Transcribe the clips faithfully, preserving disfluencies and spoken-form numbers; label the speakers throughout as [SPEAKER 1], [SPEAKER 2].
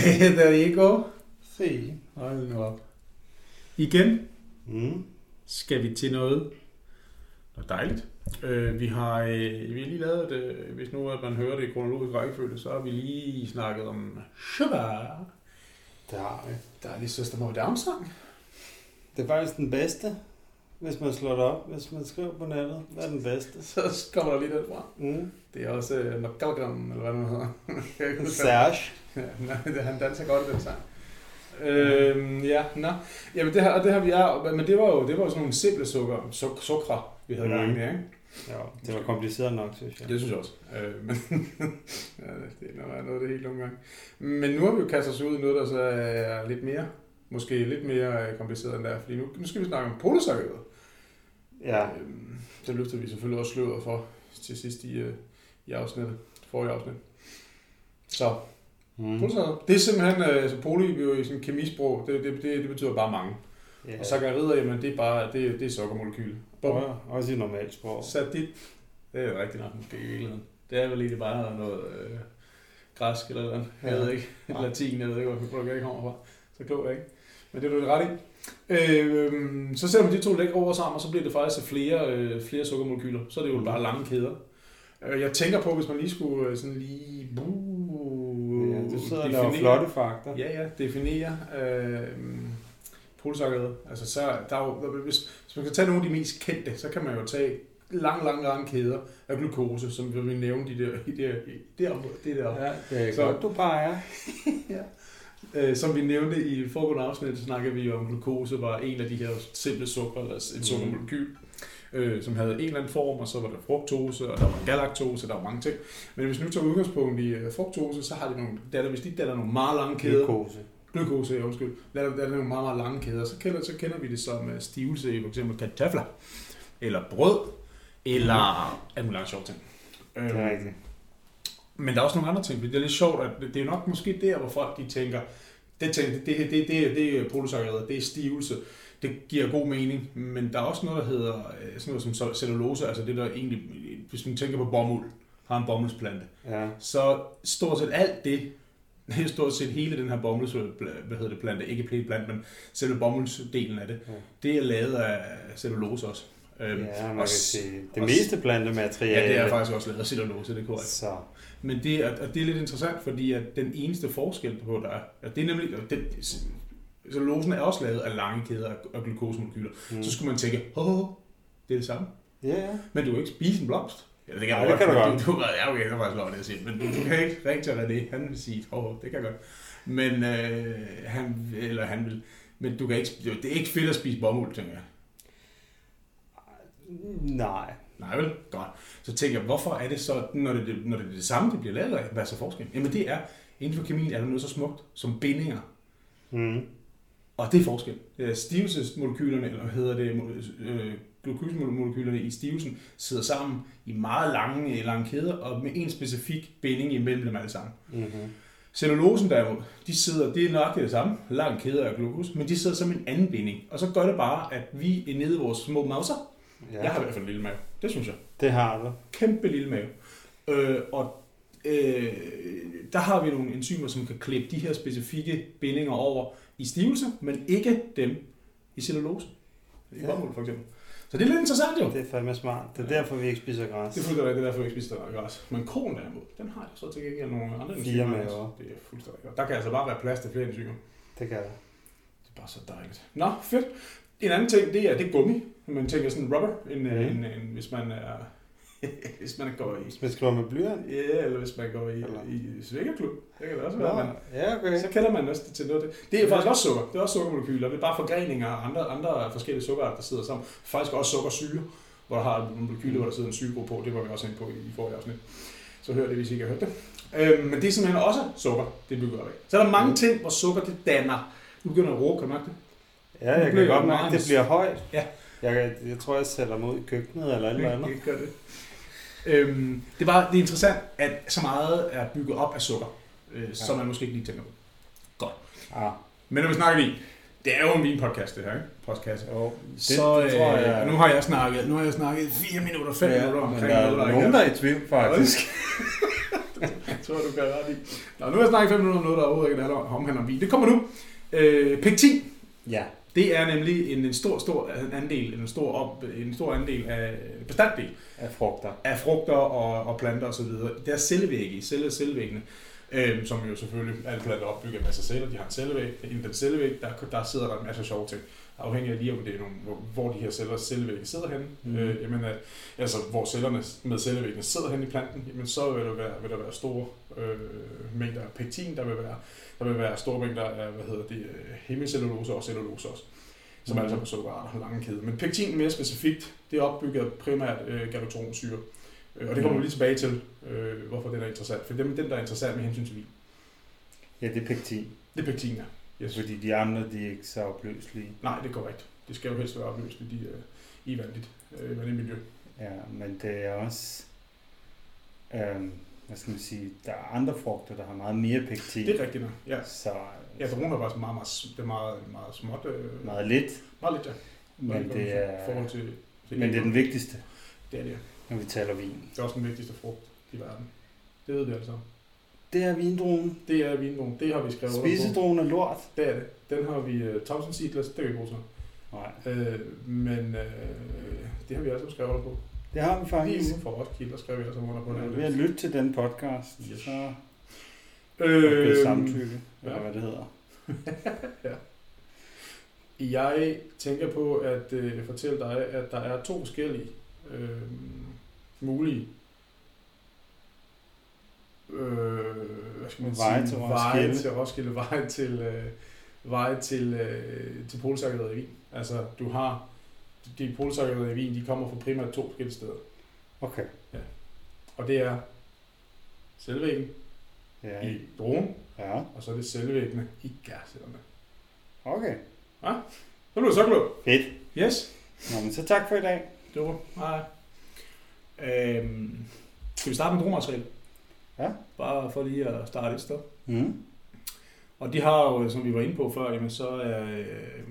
[SPEAKER 1] Federico.
[SPEAKER 2] Se.
[SPEAKER 1] Hold nu op. Igen
[SPEAKER 2] Mm.
[SPEAKER 1] skal vi til noget, noget dejligt. Øh, vi, har, øh, vi har lige lavet det, hvis nu at man hører det i kronologisk rækkefølge, så har vi lige snakket om Sugar.
[SPEAKER 2] Det har vi.
[SPEAKER 1] Der er lige Søster Marie Down-sang.
[SPEAKER 2] Det er faktisk den bedste, hvis man slår det op. Hvis man skriver på nettet, hvad er den bedste?
[SPEAKER 1] Så kommer der lige den fra.
[SPEAKER 2] Mm.
[SPEAKER 1] Det er også uh, McGalgan, eller hvad det hedder.
[SPEAKER 2] Serge.
[SPEAKER 1] Ja, nej, han danser godt i den sang. Øhm, ja, nå. Jamen det her, og det har vi er, men det var jo, det var jo sådan nogle simple sukker, suk, sukre, vi havde
[SPEAKER 2] Mm.
[SPEAKER 1] gang med, ikke?
[SPEAKER 2] Ja, det var kompliceret nok, synes jeg.
[SPEAKER 1] Det synes jeg også. Øh, men ja, det er noget af det helt nogle gange. Men nu har vi jo kastet os ud i noget, der så er lidt mere, måske lidt mere kompliceret end der, fordi nu, nu skal vi snakke om polosakket.
[SPEAKER 2] Ja.
[SPEAKER 1] Øhm, det løftede vi selvfølgelig også sløret for til sidst i, i afsnittet, forrige afsnit. Så,
[SPEAKER 2] Mm.
[SPEAKER 1] polosakket. Det er simpelthen, altså poli jo i sådan kemisprog, det, det, det, det betyder bare mange.
[SPEAKER 2] Yeah.
[SPEAKER 1] Og sakkarider, jamen det er bare, det, det er sukkermolekyl.
[SPEAKER 2] Ja, også i normalt sprog.
[SPEAKER 1] Sadit, det er jo rigtigt nok, måske i virkeligheden. Det er vel egentlig bare noget øh, græsk eller noget, jeg
[SPEAKER 2] Ja.
[SPEAKER 1] ved ikke, ja. Latin, jeg ved ikke, hvor det kommer fra. Så klog ikke. Men det er du lidt ret i. Øh, så sætter man de to lækre ord sammen, og så bliver det faktisk flere, øh, flere sukkermolekyler. Så er det jo
[SPEAKER 2] Mm.
[SPEAKER 1] bare lange kæder. Øh, jeg tænker på, hvis man lige skulle øh, sådan lige... Buh,
[SPEAKER 2] Ja, du sidder og laver flotte fakta.
[SPEAKER 1] Ja, ja, definere øh, polosakket. Altså, så der er jo, hvis, hvis man kan tage nogle af de mest kendte, så kan man jo tage lang, lang, lang kæder af glukose, som vi vil nævne i det, i det, i det område. Det der.
[SPEAKER 2] Ja, det er
[SPEAKER 1] så,
[SPEAKER 2] godt, du peger.
[SPEAKER 1] ja. øh, som vi nævnte i foregående afsnit, så snakkede vi om, glukose var en af de her simple sukker, eller et sukkermolekyl, øh, som havde en eller anden form, og så var der fruktose, og der var galaktose, der var mange ting. Men hvis nu tager udgangspunkt i uh, fruktose, så har de nogle, der, hvis de danner nogle meget lange kæder,
[SPEAKER 2] Glukose.
[SPEAKER 1] glukose, ja, undskyld, der er der nogle meget, meget lange kæder, så kender, så kender vi det som uh, stivelse i for eksempel kartofler, eller brød, eller alt muligt sjovt ting.
[SPEAKER 2] Det er rigtigt.
[SPEAKER 1] Men der er også nogle andre ting, det er lidt sjovt, at det er nok måske der, hvor folk de tænker, det, tænker, det, det, det, det, det er polosakket, det er stivelse, det giver god mening, men der er også noget, der hedder sådan noget som cellulose, altså det der egentlig, hvis man tænker på bomuld, har en bomuldsplante,
[SPEAKER 2] Ja.
[SPEAKER 1] så stort set alt det, stort set hele den her bomulds, hvad hedder det, plante, ikke plante, men selve bomuldsdelen af det,
[SPEAKER 2] Ja.
[SPEAKER 1] det er lavet af cellulose også.
[SPEAKER 2] Ja, man
[SPEAKER 1] og,
[SPEAKER 2] kan sige, det
[SPEAKER 1] og,
[SPEAKER 2] meste plantemateriale.
[SPEAKER 1] Ja, det er faktisk også lavet af cellulose, det er korrekt.
[SPEAKER 2] Så.
[SPEAKER 1] Men det er, og det er lidt interessant, fordi at den eneste forskel på, der er, at det er nemlig, den, cellulosen er også lavet af lange kæder af glukosemolekyler. Mm. Så skulle man tænke, åh, det er det samme.
[SPEAKER 2] Ja, yeah.
[SPEAKER 1] Men du kan ikke spise en blomst. Ja, det kan,
[SPEAKER 2] ja, det kan du godt.
[SPEAKER 1] Du, du, ja, okay, det er faktisk lov at sige. Men du, du kan ikke ringe til René, han vil sige, åh, det kan jeg godt. Men øh, han, eller han vil, men du kan ikke, det er ikke fedt at spise bomuld, tænker jeg.
[SPEAKER 2] Nej.
[SPEAKER 1] Nej vel? Godt. Så tænker jeg, hvorfor er det så, når det, når det er det samme, det bliver lavet af, hvad er så forskel? Jamen det er, inden for kemien er der noget så smukt som bindinger.
[SPEAKER 2] Mm.
[SPEAKER 1] Og det er forskel. Stivelsesmolekylerne, eller hvad hedder det, øh, glukosemolekylerne i stivelsen, sidder sammen i meget lange, lange kæder, og med en specifik binding imellem dem alle sammen.
[SPEAKER 2] Mm-hmm.
[SPEAKER 1] Cellulosen derimod, de sidder, det er nok det samme, lang kæder af glukose, men de sidder som en anden binding. Og så gør det bare, at vi er nede i vores små mauser. Ja. Jeg har i hvert fald en lille mave. Det synes jeg.
[SPEAKER 2] Det har du.
[SPEAKER 1] Kæmpe lille mave. Øh, og øh, der har vi nogle enzymer, som kan klippe de her specifikke bindinger over i stivelse, men ikke dem i cellulose. I ja. bomuld for eksempel. Så det er lidt interessant jo.
[SPEAKER 2] Det er fandme smart. Det er derfor, vi ikke spiser græs.
[SPEAKER 1] Det er fuldstændig, det er derfor, vi ikke spiser græs. Men koen derimod, den har jeg så til gengæld nogle andre enzymer.
[SPEAKER 2] Fire maver.
[SPEAKER 1] Det er fuldstændig godt. Der kan altså bare være plads til flere enzymer.
[SPEAKER 2] Det kan der.
[SPEAKER 1] Det er bare så dejligt. Nå, fedt. En anden ting, det er, det er gummi. Man tænker sådan rubber, en, mm. en, en, hvis man er... hvis man går i...
[SPEAKER 2] Hvis man skriver med blyant?
[SPEAKER 1] Ja, eller hvis man går i, i svingerklub. Det kan det også være, man,
[SPEAKER 2] ja, okay.
[SPEAKER 1] så kender man også til noget. Det er ja. faktisk også sukker. Det er også sukkermolekyler. Det er bare forgreninger af andre, andre forskellige sukkerarter, der sidder sammen. Faktisk også sukkersyre, hvor der har en molekyler, hvor der sidder en sygegruppe på. Det var vi også inde på i forrige afsnit. Så hør det, hvis I ikke har hørt det. Øhm, men det er simpelthen også sukker, det bygger af. Så er der mange ting, hvor sukker det danner. Nu begynder at råbe, kan du mærke det?
[SPEAKER 2] Ja, jeg kan godt mærke, det bliver højt.
[SPEAKER 1] Ja.
[SPEAKER 2] Jeg, jeg tror, jeg sætter mig ud i køkkenet eller noget andet.
[SPEAKER 1] Det gør det. Øhm, det, var, det er interessant, at så meget er bygget op af sukker, øh, ja. som man måske ikke lige tænker på. Godt.
[SPEAKER 2] Ja.
[SPEAKER 1] Men når vi snakker vin, det er jo en vinpodcast, det her, ikke? Podcast.
[SPEAKER 2] Jo, det,
[SPEAKER 1] så
[SPEAKER 2] det tror jeg...
[SPEAKER 1] øh, nu har jeg snakket, nu har jeg snakket fire minutter, fem
[SPEAKER 2] ja,
[SPEAKER 1] minutter omkring
[SPEAKER 2] der er
[SPEAKER 1] noget,
[SPEAKER 2] nogen, der er i tvivl, faktisk.
[SPEAKER 1] Jeg tror, du kan ret i. Nå, nu har jeg snakket fem minutter om noget, der overhovedet ikke handler om handler om vin. Det kommer nu. Øh, pektin.
[SPEAKER 2] Ja.
[SPEAKER 1] Det er nemlig en, en stor, stor andel, en stor, op, en stor andel af bestanddel
[SPEAKER 2] Af frugter.
[SPEAKER 1] af frugter og, og planter osv. Der er cellevægge i, celle, cellevæggene, øh, som jo selvfølgelig alle planter opbygger en masse celler. De har en cellevæg. Inden den cellevæg, der, der sidder der en masse sjove ting. Afhængig af lige, om det er nogle, hvor, hvor de her celler, cellevægge sidder henne. Mm. Øh, jamen, at, altså, hvor cellerne med cellevæggene sidder henne i planten, jamen, så vil der være, vil der være store øh, mængder af pektin, der vil være, der vil være store mængder af, hvad hedder det, hemicellulose og cellulose også, som mm. altså på sukkerarter, lange kæde. Men pektin mere specifikt, det er opbygget primært øh, galactoronsyre. Øh, og det kommer vi lige tilbage til, øh, hvorfor det er interessant. For det er den, der er interessant med hensyn til vin.
[SPEAKER 2] Ja, det er pektin.
[SPEAKER 1] Det er pektin, ja. Yes.
[SPEAKER 2] Fordi de andre, de er ikke så opløselige.
[SPEAKER 1] Nej, det er korrekt. Det skal jo helst være opløst i, de, uh, i vandigt, uh, vandigt miljø.
[SPEAKER 2] Ja, men det er også, øhm, hvad skal man sige, der er andre frugter, der har meget mere pektin.
[SPEAKER 1] Det er rigtigt nok, ja.
[SPEAKER 2] Så,
[SPEAKER 1] ja, der er faktisk meget, meget, det er meget, meget småt. Uh,
[SPEAKER 2] meget lidt.
[SPEAKER 1] Meget lidt, ja.
[SPEAKER 2] Men det er,
[SPEAKER 1] forhold til, til
[SPEAKER 2] men det er den vigtigste.
[SPEAKER 1] Det er det,
[SPEAKER 2] når vi taler vin.
[SPEAKER 1] Det er også den vigtigste frugt i verden. Det ved vi altså.
[SPEAKER 2] Det er vindruen.
[SPEAKER 1] Det er vindruen. Det har vi skrevet under på.
[SPEAKER 2] Spisedruen er lort.
[SPEAKER 1] Det er det. Den har vi uh, Thousand Seedless, det kan vi ikke bruge til.
[SPEAKER 2] Nej.
[SPEAKER 1] Øh, men øh, det har vi altså skrevet under på.
[SPEAKER 2] Det har vi faktisk.
[SPEAKER 1] Lige uden for Roskilde, der skrev vi altså under på.
[SPEAKER 2] Ja, ved at lytte til den podcast,
[SPEAKER 1] yes.
[SPEAKER 2] så
[SPEAKER 1] øh,
[SPEAKER 2] det samtykke,
[SPEAKER 1] ja.
[SPEAKER 2] eller hvad det hedder.
[SPEAKER 1] Ja. Jeg tænker på at øh, fortælle dig, at der er to forskellige øh, mulige øh, hvad skal man
[SPEAKER 2] veje
[SPEAKER 1] sige,
[SPEAKER 2] til
[SPEAKER 1] veje
[SPEAKER 2] Roskilde,
[SPEAKER 1] til Roskilde, veje til, øh, veje til, øh, til polsakkeriet i Wien. Altså, du har de polsakkeriet i Wien, de kommer fra primært to forskellige steder.
[SPEAKER 2] Okay.
[SPEAKER 1] Ja. Og det er selvvæggen
[SPEAKER 2] ja.
[SPEAKER 1] i druen,
[SPEAKER 2] ja.
[SPEAKER 1] og så er det selvvæggene i gærcellerne.
[SPEAKER 2] Okay.
[SPEAKER 1] Ja, så blev det så klog.
[SPEAKER 2] Fedt.
[SPEAKER 1] Yes.
[SPEAKER 2] Nå, men så tak for i dag.
[SPEAKER 1] Super. Hej. Øhm, skal vi starte med druemateriale?
[SPEAKER 2] Ja.
[SPEAKER 1] Bare for lige at starte et sted.
[SPEAKER 2] Mm.
[SPEAKER 1] Og de har jo, som vi var inde på før, jamen, så er øh,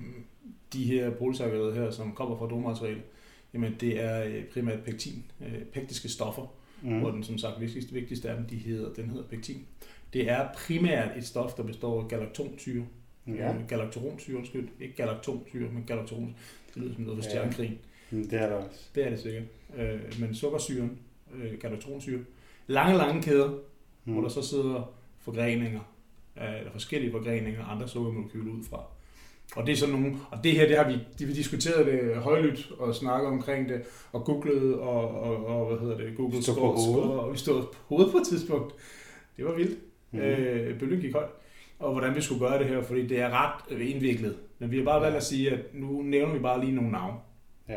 [SPEAKER 1] de her polysakkarider her, som kommer fra druemateriale, jamen det er øh, primært pektin, øh, pektiske stoffer, mm. hvor den som sagt vigtigste, vigtigste af dem, de hedder, den hedder pektin. Det er primært et stof, der består af galaktonsyre. Ja. Øh, galaktoronsyre, undskyld. Ikke galaktonsyre, men galaktoron. Det lyder som noget for stjernekrigen.
[SPEAKER 2] Ja. Det er det også.
[SPEAKER 1] Det er det sikkert. Øh, men sukkersyren, øh, galaktoronsyre, lange, lange kæder, mm. hvor der så sidder forgreninger, øh, eller forskellige forgreninger, andre sukkermolekyler ud fra. Og det er sådan nogle, og det her, det har vi, de, vi diskuteret det højlydt og snakket omkring det, og googlet, og, og, og hvad hedder det, googlet
[SPEAKER 2] stod på hovedet.
[SPEAKER 1] Og vi stod på hovedet på et tidspunkt. Det var vildt. Mm. Øh, bølgen gik højt. Og hvordan vi skulle gøre det her, fordi det er ret indviklet. Men vi har bare valgt at sige, at nu nævner vi bare lige nogle navne.
[SPEAKER 2] Ja.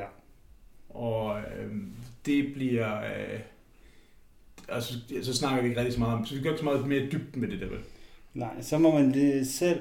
[SPEAKER 1] Og øh, det bliver... Øh, altså, så snakker vi ikke rigtig så meget om, så vi gør ikke så meget mere dybden med det der, vel?
[SPEAKER 2] Nej, så må man lige selv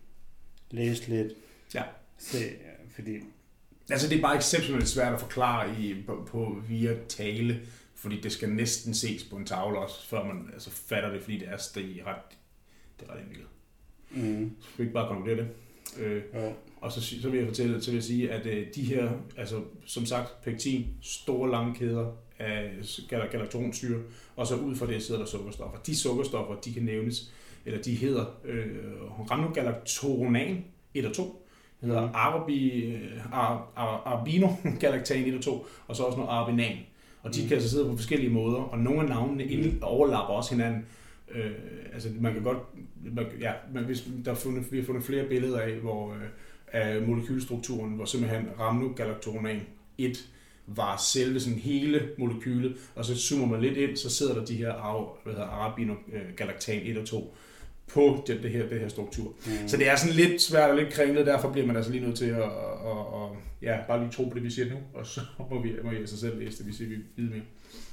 [SPEAKER 2] læse lidt.
[SPEAKER 1] Ja.
[SPEAKER 2] Se, fordi...
[SPEAKER 1] Altså, det er bare exceptionelt svært at forklare i, på, på via tale, fordi det skal næsten ses på en tavle også, før man altså, fatter det, fordi det er, det er ret, det er ret indviklet. Mm. Så skal vi ikke bare konkludere det. Øh, ja. Og så, så vil jeg fortælle, så vil jeg sige, at øh, de her, altså som sagt, pektin, store lange kæder af galaktoronsyre, og så ud fra det sidder der sukkerstoffer. De sukkerstoffer, de kan nævnes, eller de hedder øh, rhamnogalactoran et og to, hedder mm. arabi, ar, ar, arabinogalactan et og to, og så også noget arabinan. Og de mm. kan altså sidde på forskellige måder, og nogle af navnene mm. overlapper også hinanden. Øh, altså man kan godt, man, ja, man, hvis der er fundet, vi har fundet flere billeder af, hvor øh, af molekylstrukturen, hvor simpelthen rhamnogalactoran et var selve sådan hele molekylet, og så zoomer man lidt ind, så sidder der de her arabinogalactan et og to på det, det, her, det her struktur. Mm. Så det er sådan lidt svært og lidt kringlet, derfor bliver man altså lige nødt til at, at, at, at ja, bare lige tro på det, vi siger nu, og så må vi, må vi altså selv læse det, vi siger, vi ved mere.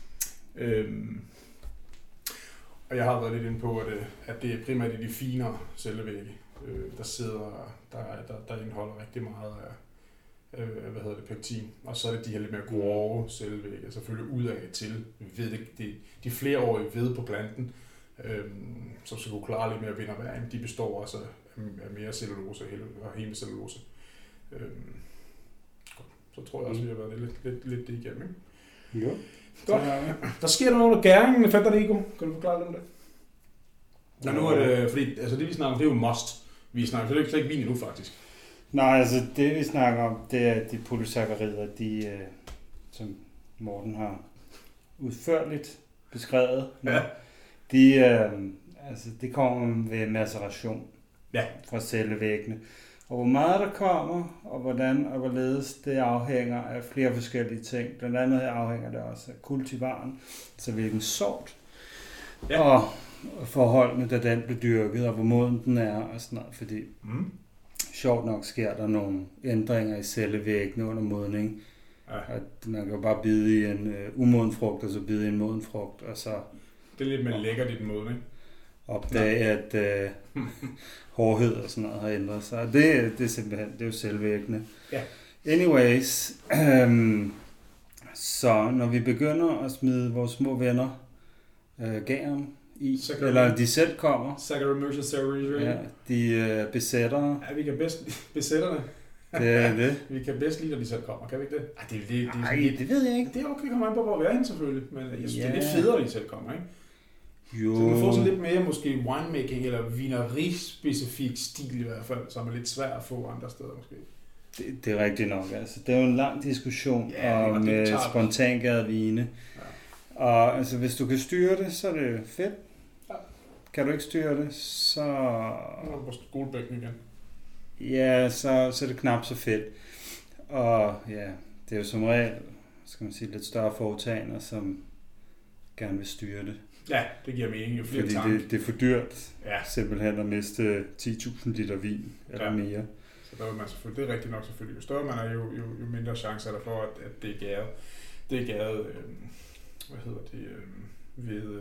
[SPEAKER 1] Øhm. Og jeg har været lidt inde på, at, at det er primært i de finere cellevægge, øh, der sidder, der, der, der indeholder rigtig meget af, øh, hvad hedder det, pektin. Og så er det de her lidt mere grove cellevægge, selvfølgelig udad til ved det, de, de flereårige ved på planten, øh, som skal kunne klare lidt mere vinterværing. De består også af mere cellulose og hemicellulose. Øh, så tror jeg også, vi har været lidt, lidt, lidt det igennem. Ikke?
[SPEAKER 2] Jo.
[SPEAKER 1] Godt. Der sker der noget, der gæringen med Fantanico. Kan du forklare lidt om det? Nå, nu er det, fordi altså det vi snakker om, det er jo must. Vi snakker slet ikke, slet ikke vin endnu, faktisk.
[SPEAKER 2] Nej, altså det vi snakker om, det er de polysakkarider, de, øh, som Morten har udførligt beskrevet.
[SPEAKER 1] Ja.
[SPEAKER 2] De, øh, altså, det kommer ved maceration
[SPEAKER 1] ja.
[SPEAKER 2] fra cellevæggene. Og hvor meget der kommer, og hvordan og hvorledes, det afhænger af flere forskellige ting. Blandt andet afhænger det også af kultivaren, så hvilken sort, ja. og forholdene, da den blev dyrket, og hvor moden den er, og sådan noget. Fordi mm. sjovt nok sker der nogle ændringer i cellevæggene under modning. Ja. At man kan bare bide i en uh, umoden frugt, og så bide i en moden frugt, og så...
[SPEAKER 1] Det er lidt mere lækkert i den modning.
[SPEAKER 2] Opdage, at uh, hårdhed og sådan noget har ændret sig. Det, det er simpelthen, det er jo selvvæggende.
[SPEAKER 1] Ja.
[SPEAKER 2] Anyways, øhm, så når vi begynder at smide vores små venner øh, gæren i, Saccharine. Eller de selv kommer.
[SPEAKER 1] Saccharomyces.
[SPEAKER 2] Ja, de øh, besætter.
[SPEAKER 1] Ja, vi kan bedst besætterne.
[SPEAKER 2] Det er det.
[SPEAKER 1] Vi kan bedst lide, når de selv kommer, kan vi ikke det?
[SPEAKER 2] Ej, det, det, det, Ej, det, det ved jeg ikke.
[SPEAKER 1] Det er okay, kommer an på, hvor vi er henne selvfølgelig. Men jeg synes, ja. det er lidt federe, når de selv kommer, ikke?
[SPEAKER 2] Jo.
[SPEAKER 1] Så man får sådan lidt mere måske winemaking eller vineri-specifik stil i hvert fald, som er lidt svær at få andre steder måske.
[SPEAKER 2] Det, det er rigtigt nok, altså. Det er jo en lang diskussion ja, om øh, spontangærede vine. Ja. Og altså, hvis du kan styre det, så er det fedt. Ja. Kan du ikke styre det, så... Nu
[SPEAKER 1] er du på skolebækken igen.
[SPEAKER 2] Ja, så, så er det knap så fedt. Og ja, det er jo som regel, skal man sige, lidt større foretagender, som gerne vil styre det.
[SPEAKER 1] Ja, det giver mening. Jo flere
[SPEAKER 2] Fordi
[SPEAKER 1] tank.
[SPEAKER 2] det, det er for dyrt
[SPEAKER 1] ja.
[SPEAKER 2] simpelthen at miste ti tusind liter vin eller ja. mere.
[SPEAKER 1] Så der vil man selvfølgelig, det er rigtigt nok selvfølgelig. Jo større man er, jo, jo, jo mindre chance er der for, at, at det er gæret. Det er gæret, øh, hvad hedder det, øh, ved...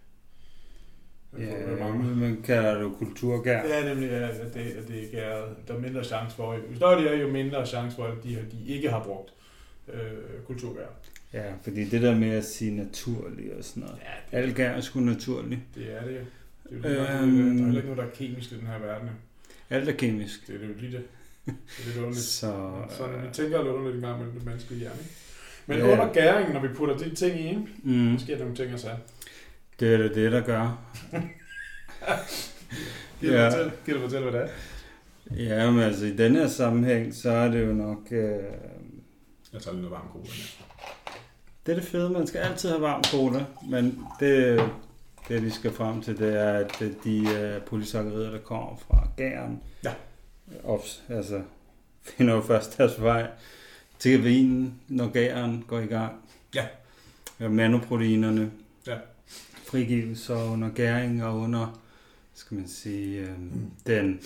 [SPEAKER 1] Øh,
[SPEAKER 2] ja, man kalder det jo kulturgær.
[SPEAKER 1] Ja, nemlig, ja, at det, at det er gæret. Der er mindre chance for, jo større det er, jo mindre chance for, at de, de ikke har brugt øh, kulturgær.
[SPEAKER 2] Ja, fordi det der med at sige naturlig og sådan noget. Ja, alt gær er sgu naturligt.
[SPEAKER 1] Det er det jo. Det er jo øhm, noget, der er heller ikke noget, der er kemisk i den her verden.
[SPEAKER 2] Alt er kemisk.
[SPEAKER 1] Det er jo lige det. Det er lidt underligt.
[SPEAKER 2] Så,
[SPEAKER 1] så vi tænker lidt underligt en gang mellem det menneskelige hjerne. Men ja. under gæringen, når vi putter de ting i, ikke? Mm. Så sker der nogle ting at sige.
[SPEAKER 2] Det er det, det der gør.
[SPEAKER 1] Giv ja. Kan du fortælle, hvad det er?
[SPEAKER 2] Ja, men altså i denne her sammenhæng, så er det jo nok... Øh...
[SPEAKER 1] Jeg tager lidt noget varm cola.
[SPEAKER 2] Det er det fede, man skal altid have varm cola, men det, det vi skal frem til, det er, at de uh, polysakkarider, der kommer fra gæren,
[SPEAKER 1] ja.
[SPEAKER 2] Ops, altså, finder jo først deres vej til vinen, når gæren går i gang.
[SPEAKER 1] Ja.
[SPEAKER 2] Manoproteinerne
[SPEAKER 1] ja.
[SPEAKER 2] frigives så under gæring og under, skal man sige, øh, mm. den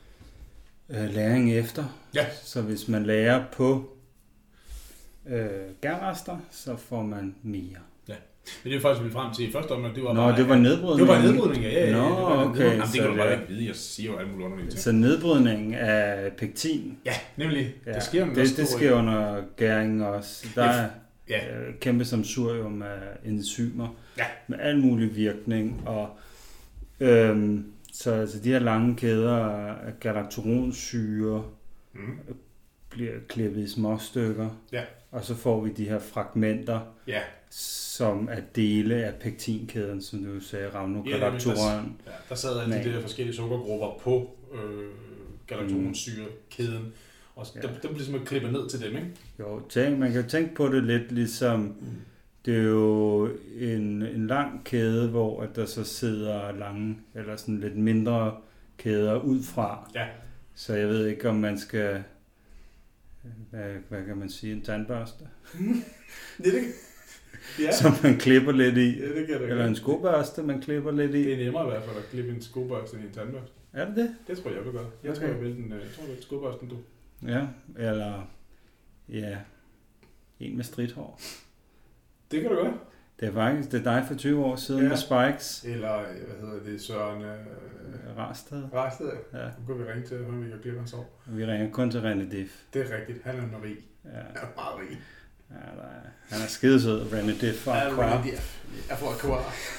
[SPEAKER 2] øh, læring efter.
[SPEAKER 1] Ja.
[SPEAKER 2] Så hvis man lærer på øh, gærrester, så får man mere.
[SPEAKER 1] Ja. Men det er faktisk, vi frem til i første omgang, det var
[SPEAKER 2] Nå,
[SPEAKER 1] bare...
[SPEAKER 2] det var nedbrydning.
[SPEAKER 1] Det var nedbrydning, ja. ja, ja.
[SPEAKER 2] Nå,
[SPEAKER 1] det var
[SPEAKER 2] okay.
[SPEAKER 1] Jamen, det kan du bare ikke vide, jeg siger jo alle mulige underlige ting.
[SPEAKER 2] Så nedbrydning af pektin.
[SPEAKER 1] Ja, nemlig.
[SPEAKER 2] Ja,
[SPEAKER 1] det sker,
[SPEAKER 2] det, det sker under gæringen også. Der er
[SPEAKER 1] ja.
[SPEAKER 2] kæmpe samsurium af enzymer
[SPEAKER 1] ja.
[SPEAKER 2] med al mulig virkning. Og, øhm, så altså, de her lange kæder af galaktoronsyre mm. bliver klippet i små stykker.
[SPEAKER 1] Ja.
[SPEAKER 2] Og så får vi de her fragmenter,
[SPEAKER 1] ja.
[SPEAKER 2] som er dele af pektinkæden, som du sagde, rhamnogalaktoren. Ja,
[SPEAKER 1] der, ja, der sad alle de der forskellige sukkergrupper på øh, galaktoronsyrekæden, og ja. dem, dem bliver simpelthen klippet ned til dem, ikke?
[SPEAKER 2] Jo, tænk, man kan jo tænke på det lidt ligesom, mm. det er jo en, en lang kæde, hvor at der så sidder lange, eller sådan lidt mindre kæder ud fra.
[SPEAKER 1] Ja.
[SPEAKER 2] Så jeg ved ikke, om man skal... Hvad, hvad kan man sige? En tandbørste?
[SPEAKER 1] Mm. Det er det. Ja.
[SPEAKER 2] Som man klipper lidt i.
[SPEAKER 1] Ja, det kan det.
[SPEAKER 2] Eller en skobørste, man klipper lidt i.
[SPEAKER 1] Det er nemmere i hvert fald at klippe en skobørste end en tandbørste.
[SPEAKER 2] Er det det?
[SPEAKER 1] Det tror jeg, jeg vil gøre. Jeg okay. tror, jeg vil den, jeg tror, jeg vil skobørsten, du.
[SPEAKER 2] Ja, eller ja, en med stridthår.
[SPEAKER 1] Det kan du gøre.
[SPEAKER 2] Det er faktisk, det er dig for tyve år siden ja. Med Spikes.
[SPEAKER 1] Eller, hvad hedder det, Søren... Øh,
[SPEAKER 2] Rasted.
[SPEAKER 1] Rasted, ja. Nu kan vi ringe til, at vi kan klippe hans år.
[SPEAKER 2] Vi ringer kun til René Diff.
[SPEAKER 1] Det er rigtigt. Han er en rig.
[SPEAKER 2] Ja.
[SPEAKER 1] Han er meget rig.
[SPEAKER 2] Ja, der er, han er skidesød, René Diff fra Aqua.
[SPEAKER 1] Ja, René Diff. Jeg får Aqua.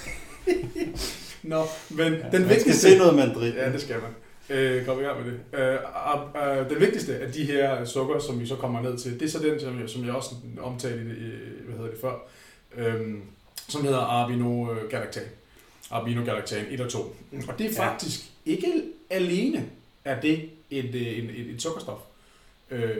[SPEAKER 1] Nå, men
[SPEAKER 2] ja,
[SPEAKER 1] den
[SPEAKER 2] man
[SPEAKER 1] vigtigste...
[SPEAKER 2] skal se noget Madrid.
[SPEAKER 1] Ja, det skal man. Øh, kom i gang med det. Øh, øh, øh, den vigtigste af de her sukker, som vi så kommer ned til, det er så den, som jeg, som jeg også omtalte i, hvad hedder det før, øhm, som hedder Arbinogalactan. Arbinogalactan et og to. Og det er faktisk ja. ikke alene er det et, et, et, et sukkerstof. Øh,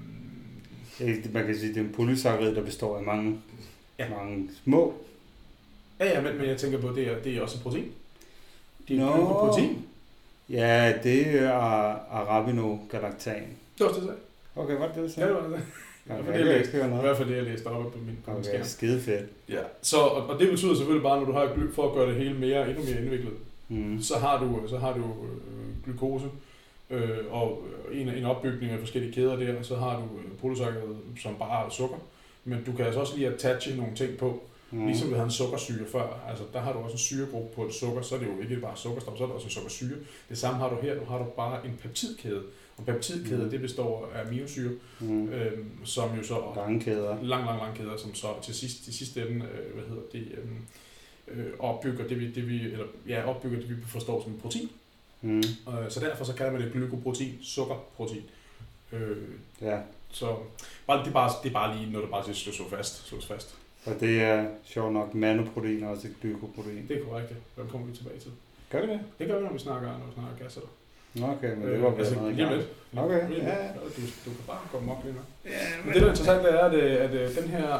[SPEAKER 2] Man kan sige, at det er en polysakkarid, der består af mange,
[SPEAKER 1] ja.
[SPEAKER 2] mange små.
[SPEAKER 1] Ja, ja, men, men jeg tænker på, at det er, det er også protein. Det er
[SPEAKER 2] Nå.
[SPEAKER 1] protein.
[SPEAKER 2] Ja, det er Arabinogalactan.
[SPEAKER 1] Det var det, jeg sagde.
[SPEAKER 2] Okay, hvad er det, du
[SPEAKER 1] Ja,
[SPEAKER 2] sagde?
[SPEAKER 1] det var det.
[SPEAKER 2] Ja,
[SPEAKER 1] Ja,
[SPEAKER 2] det
[SPEAKER 1] det,
[SPEAKER 2] kan
[SPEAKER 1] jeg
[SPEAKER 2] jeg
[SPEAKER 1] læste,
[SPEAKER 2] ikke høre
[SPEAKER 1] I
[SPEAKER 2] noget.
[SPEAKER 1] hvert fald det, jeg læste op på min, på min
[SPEAKER 2] Okay,
[SPEAKER 1] skærm.
[SPEAKER 2] skide fedt.
[SPEAKER 1] Ja, så, og, og det betyder selvfølgelig bare, når du har gly- for at gøre det hele mere, endnu mere indviklet,
[SPEAKER 2] Mm.
[SPEAKER 1] så har du, så har du øh, glukose øh, og en, en opbygning af forskellige kæder der, så har du øh, polysakkarid, som bare er sukker. Men du kan altså også lige attache nogle ting på,
[SPEAKER 2] Mm.
[SPEAKER 1] ligesom vi havde en sukkersyre før. Altså der har du også en syregruppe på et sukker, så er det jo ikke bare sukkerstof, så er det også en sukkersyre. Det samme har du her, nu har du bare en peptidkæde. Og peptidkæde, mm. det består af aminosyre,
[SPEAKER 2] Mm.
[SPEAKER 1] øhm, som jo så
[SPEAKER 2] Lange kæder.
[SPEAKER 1] lang, lang, lang kæder, som så til sidst, til sidste ende, øh, hvad hedder det, øh, øh, opbygger det vi, det vi, eller ja, opbygger det vi forstår som protein.
[SPEAKER 2] Mm.
[SPEAKER 1] Øh, så derfor så kalder man det glykoprotein, sukkerprotein. Øh,
[SPEAKER 2] Ja,
[SPEAKER 1] så bare, det, er bare, det er bare lige noget, der bare skal slås fast. Slås fast.
[SPEAKER 2] og det er sjovt nok manoprotein og også et glykoprotein.
[SPEAKER 1] Det er korrekt, ja. Den kommer vi tilbage til.
[SPEAKER 2] Gør det det?
[SPEAKER 1] Det gør vi, når vi snakker, når vi snakker gasser.
[SPEAKER 2] Okay, men det var
[SPEAKER 1] øh, altså,
[SPEAKER 2] bedre
[SPEAKER 1] lige
[SPEAKER 2] noget
[SPEAKER 1] om
[SPEAKER 2] i
[SPEAKER 1] lidt.
[SPEAKER 2] gang. Okay,
[SPEAKER 1] Lige om
[SPEAKER 2] ja.
[SPEAKER 1] lidt. Du, du kan bare komme op lige nu.
[SPEAKER 2] Ja,
[SPEAKER 1] Men det, der er interessant, det er, at, at, at den her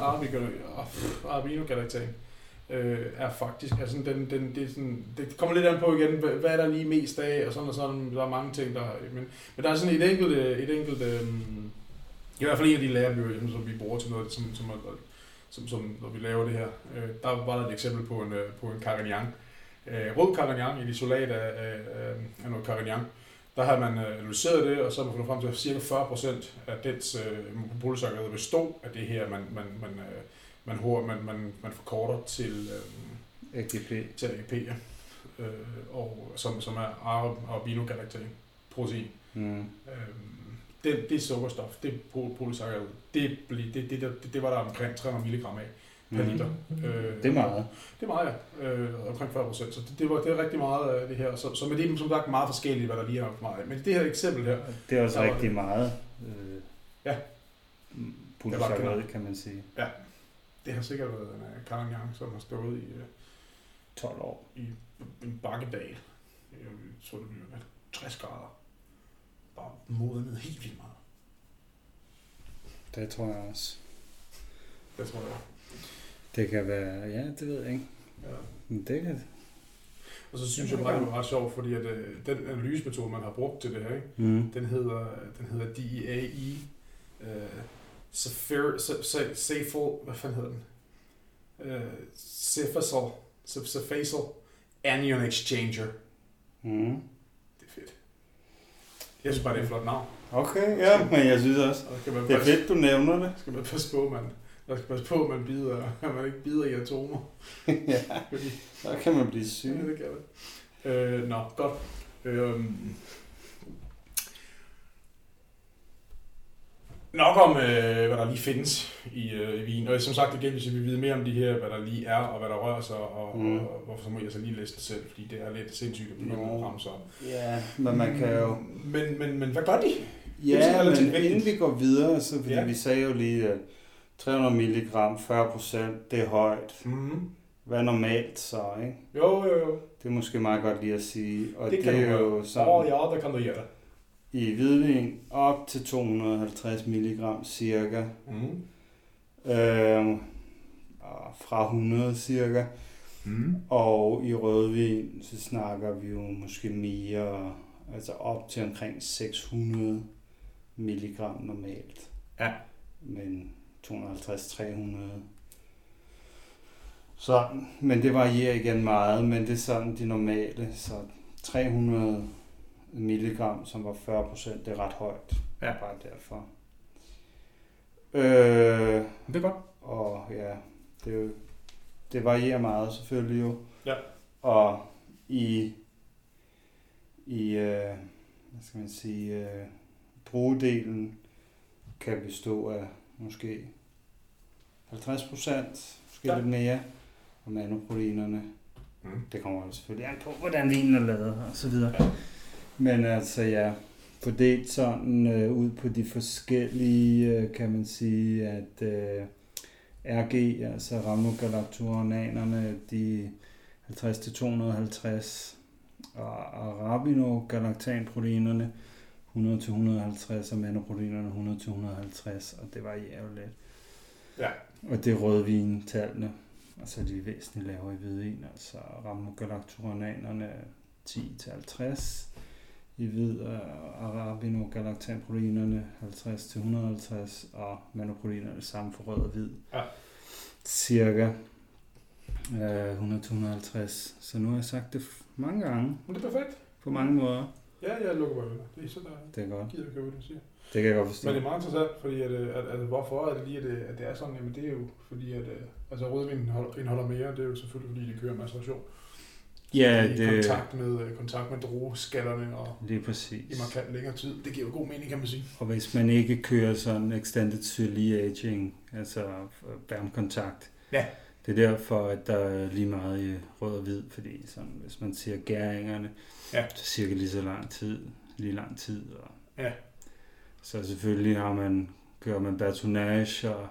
[SPEAKER 1] Arbinogalactan øh, er faktisk, altså den, den, det, er sådan, det kommer lidt an på igen, hvad er der lige mest af, og sådan og sådan, der er mange ting, der men, men der er sådan et enkelt, et enkelt um, i hvert fald en af de lærebøger, som vi bruger til noget, som, som, som, som når vi laver det her, øh, der var der et eksempel på en, på en carignan, øh, rød carignan, et isolat af, af, af noget carignan. Der har man analyseret det, og så har man fundet frem til, at cirka fyrre procent af dens øh, polysakkarid bestod af det her, man, man, man, øh, man, man, man, man, man forkorter til, øh,
[SPEAKER 2] A G P.
[SPEAKER 1] til A G P, ja. øh, og, som, som er Arbinogalactan protein.
[SPEAKER 2] Mm.
[SPEAKER 1] Øh, det, det er sukkerstof, det er polysakkarid. Det, det, det, det, det, det var der omkring tre hundrede milligram af per
[SPEAKER 2] Mm.
[SPEAKER 1] liter. Øh,
[SPEAKER 2] Det er meget.
[SPEAKER 1] Det er meget, ja. Øh, omkring fyrre procent. Så det, det, var, det er rigtig meget af det her. Så, så med det er som sagt meget forskelligt, hvad der lige er nok meget. Men det her eksempel her...
[SPEAKER 2] Det er også
[SPEAKER 1] der var
[SPEAKER 2] rigtig
[SPEAKER 1] det.
[SPEAKER 2] meget. Øh,
[SPEAKER 1] Ja.
[SPEAKER 2] polysakkarid, kan man sige.
[SPEAKER 1] Ja. Det har sikkert været en uh, carignan, som har stået i, uh,
[SPEAKER 2] tolv år.
[SPEAKER 1] i en bakkedal. Jeg tror, det bliver tres grader. Bare modnet helt vildt meget.
[SPEAKER 2] Det tror jeg også.
[SPEAKER 1] Det tror jeg.
[SPEAKER 2] Det kan være, ja, det ved jeg ikke.
[SPEAKER 1] Ja.
[SPEAKER 2] Men det kan...
[SPEAKER 1] Og så synes jeg bare, det var ret sjovt, fordi at, uh, den analysemetode, man har brugt til det her, ikke?
[SPEAKER 2] Mm.
[SPEAKER 1] Den hedder, den hedder D E A E. Uh, Cephal, hvad fanden hedder den? Uh, Cephasol, Cephasol Anion Exchanger.
[SPEAKER 2] Mm.
[SPEAKER 1] Det er fedt. Jeg synes bare, det er et flot navn.
[SPEAKER 2] Okay, ja, men jeg synes også, det er fedt, du nævner det.
[SPEAKER 1] Skal man passe på, man. Der skal passe på, at man, bider, at man ikke bider i atomer.
[SPEAKER 2] Ja,
[SPEAKER 1] Fordi,
[SPEAKER 2] så kan man blive syg.
[SPEAKER 1] ja, det kan det. Øh, nå, godt. Øh, nok om, øh, hvad der lige findes i, øh, i vin. Og som sagt, igen, hvis vi vil vide mere om de her, hvad der lige er, og hvad der rører sig, og,
[SPEAKER 2] Mm.
[SPEAKER 1] og, og hvorfor så må jeg så lige læse det selv, fordi det er lidt sindssygt at blive
[SPEAKER 2] Nå.
[SPEAKER 1] med ramme sig.
[SPEAKER 2] Ja, men man kan jo...
[SPEAKER 1] Men, men, men hvad gør de? Det er
[SPEAKER 2] Ja,
[SPEAKER 1] sådan relativt
[SPEAKER 2] men
[SPEAKER 1] vigtigt.
[SPEAKER 2] inden vi går videre, så fordi
[SPEAKER 1] Ja.
[SPEAKER 2] ja. vi sagde jo lige, at tre hundrede milligram, fyrre procent, det er højt.
[SPEAKER 1] Mm-hmm.
[SPEAKER 2] Hvad er normalt så, ikke?
[SPEAKER 1] Jo, jo, jo.
[SPEAKER 2] Det er måske meget godt lige at sige. Og
[SPEAKER 1] Det
[SPEAKER 2] det,
[SPEAKER 1] kan
[SPEAKER 2] det
[SPEAKER 1] du
[SPEAKER 2] er
[SPEAKER 1] gøre.
[SPEAKER 2] jo sådan,
[SPEAKER 1] Åh, ja, der kan du gøre.
[SPEAKER 2] i hvidvin op til to hundrede og halvtreds milligram cirka.
[SPEAKER 1] Mm.
[SPEAKER 2] Øh, fra hundrede cirka.
[SPEAKER 1] Mm.
[SPEAKER 2] Og i rødvin, så snakker vi jo måske mere, altså op til omkring seks hundrede milligram normalt.
[SPEAKER 1] Ja.
[SPEAKER 2] Men to hundrede og halvtreds til tre hundrede. Så, men det varierer igen meget, men det er sådan de normale. Så tre hundrede milligram, som var fyrre procent, det er ret højt.
[SPEAKER 1] Ja.
[SPEAKER 2] Bare derfor. Øh,
[SPEAKER 1] Det er godt.
[SPEAKER 2] og ja, det, er jo, det varierer meget selvfølgelig jo.
[SPEAKER 1] Ja.
[SPEAKER 2] Og i, i øh, hvad skal man sige, øh, druedelen kan bestå af måske halvtreds procent, måske
[SPEAKER 1] Ja.
[SPEAKER 2] lidt mere, og manoproteinerne.
[SPEAKER 1] Mm.
[SPEAKER 2] Det kommer jo selvfølgelig an på, hvordan vinen er lavet og så videre.
[SPEAKER 1] Ja.
[SPEAKER 2] Men altså ja, fordelt sådan øh, ud på de forskellige, øh, kan man sige, at øh, R G, altså rhamnogalacturonanerne, de halvtreds til to hundrede og halvtreds, og arabinogalactanproteinerne hundrede til et hundrede og halvtreds, og manoproteinerne hundrede til et hundrede og halvtreds, og det varierer jo lidt.
[SPEAKER 1] Ja.
[SPEAKER 2] Og det er rødvintallene, og så er de væsentligt lavere i hvidvin, altså rhamnogalacturonanerne ti til halvtreds, i hvid arabinogalactanproteinerne halvtreds til et hundrede og halvtreds, og manoproteinerne samme for rød og hvid.
[SPEAKER 1] Ja.
[SPEAKER 2] Cirka øh, hundrede til et hundrede og halvtreds. Så nu har jeg sagt det mange gange.
[SPEAKER 1] Men det er perfekt.
[SPEAKER 2] På mange måder.
[SPEAKER 1] Ja, jeg lukker mig. Det er sådan,
[SPEAKER 2] det er godt.
[SPEAKER 1] Gider du købe det, siger.
[SPEAKER 2] Det kan jeg godt forstå.
[SPEAKER 1] Men det er meget interessant, fordi at, at, at, at hvorfor er det lige, at det, at det er sådan? Jamen det er jo fordi, at altså, rødvin indeholder mere. Det er jo selvfølgelig, fordi de kører maceration.
[SPEAKER 2] Ja,
[SPEAKER 1] I
[SPEAKER 2] det...
[SPEAKER 1] kontakt med, kontakt med drueskallerne og
[SPEAKER 2] lige præcis.
[SPEAKER 1] i markant længere tid. Det giver jo god mening, kan man sige.
[SPEAKER 2] Og hvis man ikke kører sådan extended syrlig aging, altså bærmkontakt,
[SPEAKER 1] ja.
[SPEAKER 2] Det er derfor, at der er lige meget i rød og hvid, fordi sådan, hvis man siger gæringerne,
[SPEAKER 1] ja.
[SPEAKER 2] så cirka lige så lang tid, lige lang tid. Og
[SPEAKER 1] ja.
[SPEAKER 2] Så selvfølgelig har man, kører man batonnage og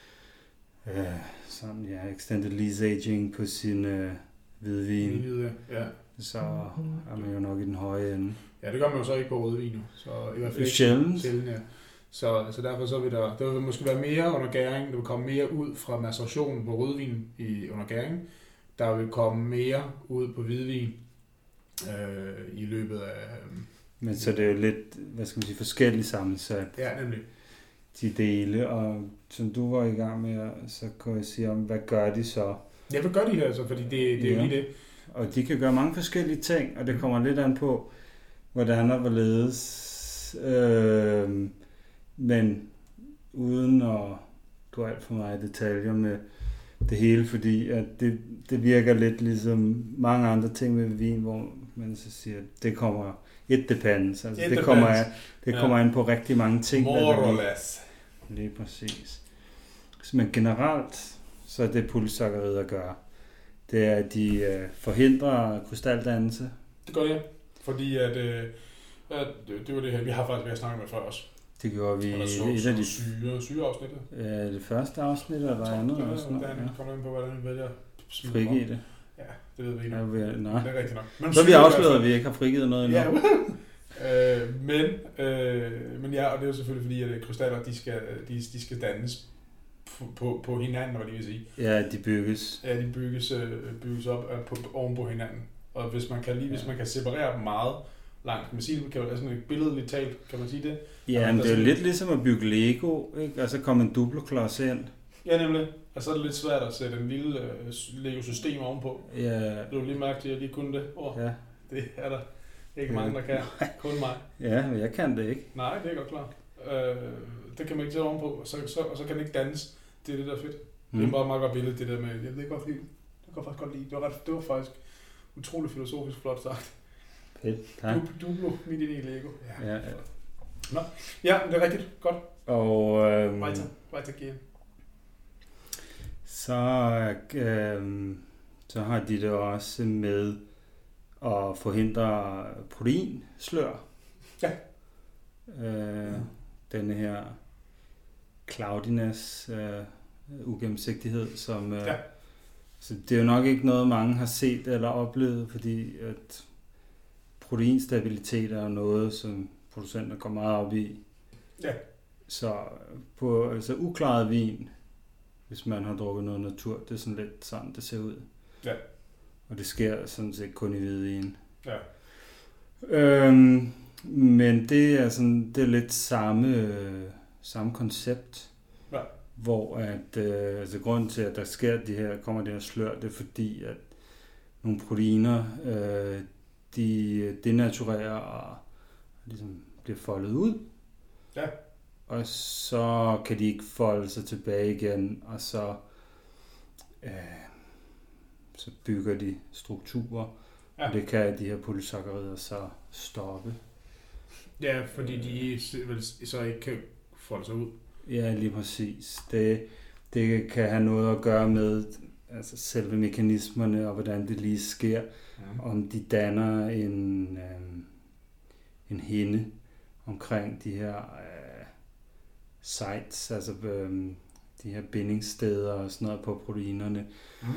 [SPEAKER 2] øh, sådan, ja, extended lease aging på sin øh, hvidvin.
[SPEAKER 1] Hvide, ja.
[SPEAKER 2] Så er man jo nok i den høje ende.
[SPEAKER 1] Ja, det gør man jo så ikke på rødvin nu. Så i hvert fald ikke
[SPEAKER 2] sjældent.
[SPEAKER 1] sjældent, ja. Så, så derfor så vil der, der vil måske være mere under gæring, der vil komme mere ud fra macerationen på rødvin i, under gæring. Der vil komme mere ud på hvidvin øh, i løbet af... Øh,
[SPEAKER 2] Men så det er jo lidt, hvad skal man sige, forskelligt sammensat.
[SPEAKER 1] Ja, nemlig.
[SPEAKER 2] De dele, og som du var i gang med, så kan jeg sige om, hvad gør de så?
[SPEAKER 1] Ja, hvad gør de her så? Fordi det, det er
[SPEAKER 2] ja.
[SPEAKER 1] jo lige det.
[SPEAKER 2] Og de kan gøre mange forskellige ting, og det kommer lidt an på, hvordan og hvorledes. Øh, men uden at gå alt for meget i detaljer med det hele, fordi at det, det virker lidt ligesom mange andre ting med vin, hvor man så siger, det kommer, it depends. Altså,
[SPEAKER 1] it
[SPEAKER 2] det,
[SPEAKER 1] depends.
[SPEAKER 2] Kommer an, det ja. kommer an på rigtig mange ting.
[SPEAKER 1] More or less.
[SPEAKER 2] Lige præcis. Men generelt, så er det polysaccarider gør, det er, at de øh, forhindrer krystaldannelse.
[SPEAKER 1] Det gør det, fordi at, øh, at det, det var det her, vi har faktisk været snakket med før også.
[SPEAKER 2] Det gjorde vi i
[SPEAKER 1] et af de syre, syreafsnittet.
[SPEAKER 2] Ja, det første afsnit, eller der andet
[SPEAKER 1] det,
[SPEAKER 2] også.
[SPEAKER 1] Der kommer ind på, hvordan vi vælger at
[SPEAKER 2] frigive det.
[SPEAKER 1] Ja, det ved vi ikke.
[SPEAKER 2] Ja, vi, nej.
[SPEAKER 1] Det er rigtigt nok.
[SPEAKER 2] Men så har vi afsløret, at vi ikke har frigivet noget endnu.
[SPEAKER 1] Ja, øh, men, øh, men ja, og det er jo selvfølgelig fordi, at krystaller, de skal, de, de skal dannes på, på, på hinanden, hvad det vil sige.
[SPEAKER 2] Ja, de bygges.
[SPEAKER 1] Ja, de bygges, bygges op på, oven på hinanden. Og hvis man kan lige, ja. hvis man kan separere dem meget langt, kan man sige det, kan være sådan et billedligt talt, kan man sige det?
[SPEAKER 2] Ja, men det er jo lidt ligesom at bygge Lego, ikke? Og så kommer en duploklods ind.
[SPEAKER 1] Ja, nemlig. Og så er det lidt svært at sætte en lille uh, Lego-system ovenpå.
[SPEAKER 2] Ja.
[SPEAKER 1] Du har lige mærket, at jeg lige kunne det. Oh,
[SPEAKER 2] ja.
[SPEAKER 1] Det er der ikke mange, der kan. Kun mig.
[SPEAKER 2] Ja, men jeg kan det ikke.
[SPEAKER 1] Nej, det er godt klart. Uh, det kan man ikke sætte ovenpå, og så, så, og så kan det ikke dannes. Det er det, der er fedt. Mm. Det er bare meget godt billede, det der med, jeg ved godt lide. Det kan faktisk godt lide. Det var, ret, det var faktisk utrolig filosofisk flot sagt.
[SPEAKER 2] Fedt, tak.
[SPEAKER 1] Du, du blev midt i Lego.
[SPEAKER 2] Ja, ja.
[SPEAKER 1] Nå. Ja, det er rigtigt. Godt.
[SPEAKER 2] Og øhm,
[SPEAKER 1] Weiter, weiter gehen.
[SPEAKER 2] Så, øhm, så har de det også med at forhindre proteinslør.
[SPEAKER 1] Ja.
[SPEAKER 2] Øh, ja. Denne her cloudiness, øh, ugennemsigtighed, som øh,
[SPEAKER 1] ja.
[SPEAKER 2] Så det er jo nok ikke noget, mange har set eller oplevet, fordi at proteinstabilitet er noget, som producenter går meget op i.
[SPEAKER 1] Ja.
[SPEAKER 2] Så på altså uklaret vin, hvis man har drukket noget natur, det er sådan lidt sådan, det ser ud.
[SPEAKER 1] Ja.
[SPEAKER 2] Og det sker sådan set kun i hvidvin.
[SPEAKER 1] Ja.
[SPEAKER 2] Øhm, men det er sådan, det er lidt samme, øh, samme koncept.
[SPEAKER 1] Ja.
[SPEAKER 2] Hvor at, øh, altså grunden til, at der sker de her, kommer det her slør, det er fordi, at nogle proteiner, øh, de denaturerer og ligesom bliver foldet ud.
[SPEAKER 1] Ja.
[SPEAKER 2] Og så kan de ikke folde sig tilbage igen, og så, øh, så bygger de strukturer. Ja. Og det kan de her polysaccarider så stoppe.
[SPEAKER 1] Ja, fordi de så ikke kan folde sig ud.
[SPEAKER 2] Ja, lige præcis. Det, det kan have noget at gøre med altså selve mekanismerne og hvordan det lige sker. Ja. Om de danner en, øh, en hinde omkring de her øh, sites, altså øh, de her bindingssteder og sådan noget på proteinerne. Mm.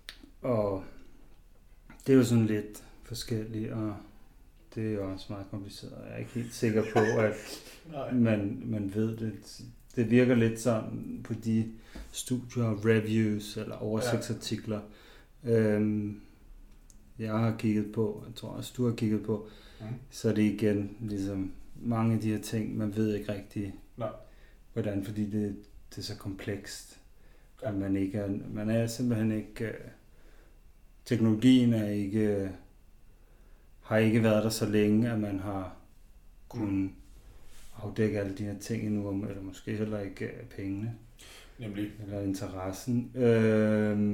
[SPEAKER 2] Og det er jo sådan lidt forskelligt, og det er jo også meget kompliceret. Jeg er ikke helt sikker på, at man, man ved det. Det virker lidt sådan på de studier, reviews eller oversigtsartikler, ja. øhm, jeg har kigget på, jeg tror også du har kigget på, mm. så er det igen ligesom mange af de her ting, man ved ikke rigtig, Nej. hvordan, fordi det, det er så komplekst, ja. at man ikke er, man er simpelthen ikke, teknologien er ikke, har ikke været der så længe, at man har kunnet afdække alle de her ting endnu, eller måske heller ikke pengene.
[SPEAKER 1] Nemlig.
[SPEAKER 2] Eller interessen. Øh,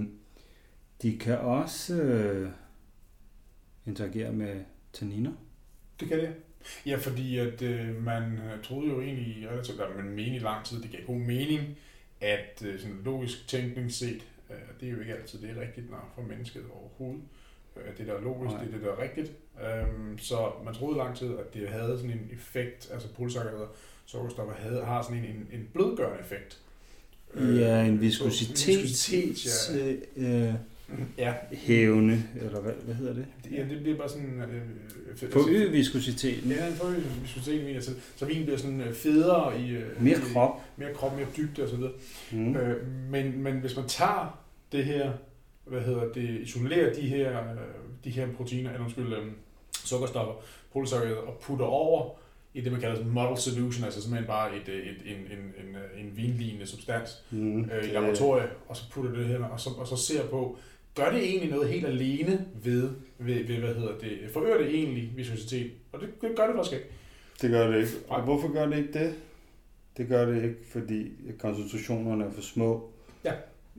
[SPEAKER 2] de kan også øh, interagere med tanniner.
[SPEAKER 1] Det kan det. Ja, fordi at øh, man troede jo egentlig, relativt, at man mente i lang tid, det gav god mening, at øh, sådan logisk tænkning set, øh, det er jo ikke altid det er rigtigt, når for mennesket overhovedet. Øh, det der er logisk, Nej. det er det der er rigtigt. Øh, så man troede i lang tid, at det havde sådan en effekt, altså polysakcharider, sukkerstoffer havde, har sådan en, en, en blødgørende effekt.
[SPEAKER 2] Ja, en viskositet,
[SPEAKER 1] viskositet
[SPEAKER 2] ja. Øh, ja. hævende, eller hvad, hvad hedder det?
[SPEAKER 1] Ja, det bliver bare sådan... Øh,
[SPEAKER 2] forøget viskositeten.
[SPEAKER 1] Ja, en forøget viskositeten, altså, så vinen bliver sådan federe i...
[SPEAKER 2] Mere krop.
[SPEAKER 1] I, mere krop, mere dybde og så videre. Mm. Øh, men, men hvis man tager det her, hvad hedder det, isolerer de her, de her proteiner, eller undskyld, øh, sukkerstoffer, polysakkarider, og putter over i det, man kalder en model solution, altså simpelthen bare et, et, en, en, en, en vinlignende substans mm, øh, i laboratoriet, og så putter det her, og så, og så ser på, gør det egentlig noget helt alene ved, ved, ved hvad hedder det, forøger det egentlig viskositet? Og det, det gør det faktisk ikke.
[SPEAKER 2] Det gør det ikke. Og hvorfor gør det ikke det? Det gør det ikke, fordi koncentrationerne er for små.
[SPEAKER 1] Ja.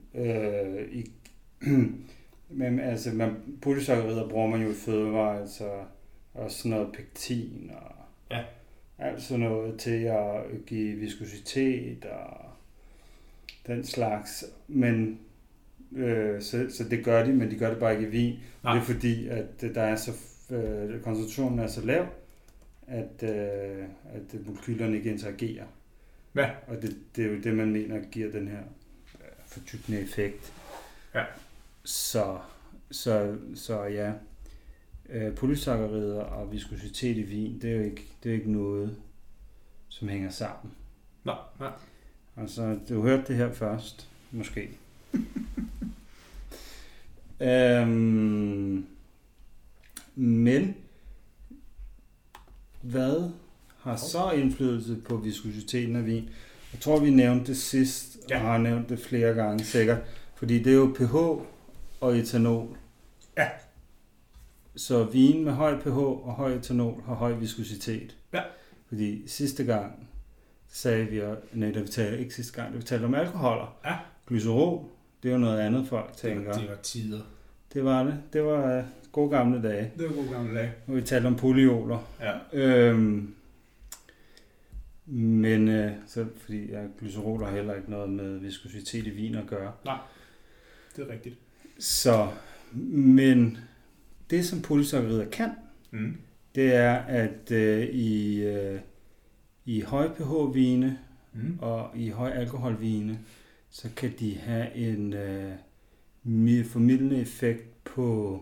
[SPEAKER 2] Øh, i, men altså, man, polysakkarider bruger man jo i fødevarer, altså også sådan noget pektin og
[SPEAKER 1] ja.
[SPEAKER 2] alt sådan noget til at give viskositet og den slags. Men øh, så, så det gør de, men de gør det bare ikke i vin. Det er fordi, at der er så øh, koncentrationen er så lav, at, øh, at molekylerne ikke interagerer.
[SPEAKER 1] Ja.
[SPEAKER 2] Og det, det er jo det, man mener giver den her øh, fortykkende effekt.
[SPEAKER 1] Ja.
[SPEAKER 2] Så, så, så ja, øh, polysakkarider og viskositet i vin, det er jo ikke, det er ikke noget, som hænger sammen.
[SPEAKER 1] Nej, nej.
[SPEAKER 2] Altså, du hørte det her først, måske. øhm, men, hvad har så indflydelse på viskositeten af vin? Jeg tror, vi nævnte det sidst, ja. og har nævnt det flere gange sikkert, fordi det er jo pH og etanol.
[SPEAKER 1] Ja.
[SPEAKER 2] Så vin med høj pH og høj etanol har høj viskositet.
[SPEAKER 1] Ja.
[SPEAKER 2] Fordi sidste gang sagde vi, nej, da vi talte, ikke sidste gang, da vi talte om alkoholer.
[SPEAKER 1] Ja.
[SPEAKER 2] Glycerol, det er jo noget andet, folk tænker.
[SPEAKER 1] Det var, det var tider.
[SPEAKER 2] Det var det. Det var gode gamle dage.
[SPEAKER 1] Det var gode gamle dage.
[SPEAKER 2] Og vi talte om polyoler.
[SPEAKER 1] Ja.
[SPEAKER 2] Øhm, men, øh, så, fordi ja, glycerol har heller ikke noget med viskositet i vin at gøre.
[SPEAKER 1] Nej, det er rigtigt.
[SPEAKER 2] Så, men det som polysakkarider kan, mm. det er, at øh, i, øh, i høj pH-vine mm. og i høj alkoholvine, så kan de have en øh, formildende effekt på,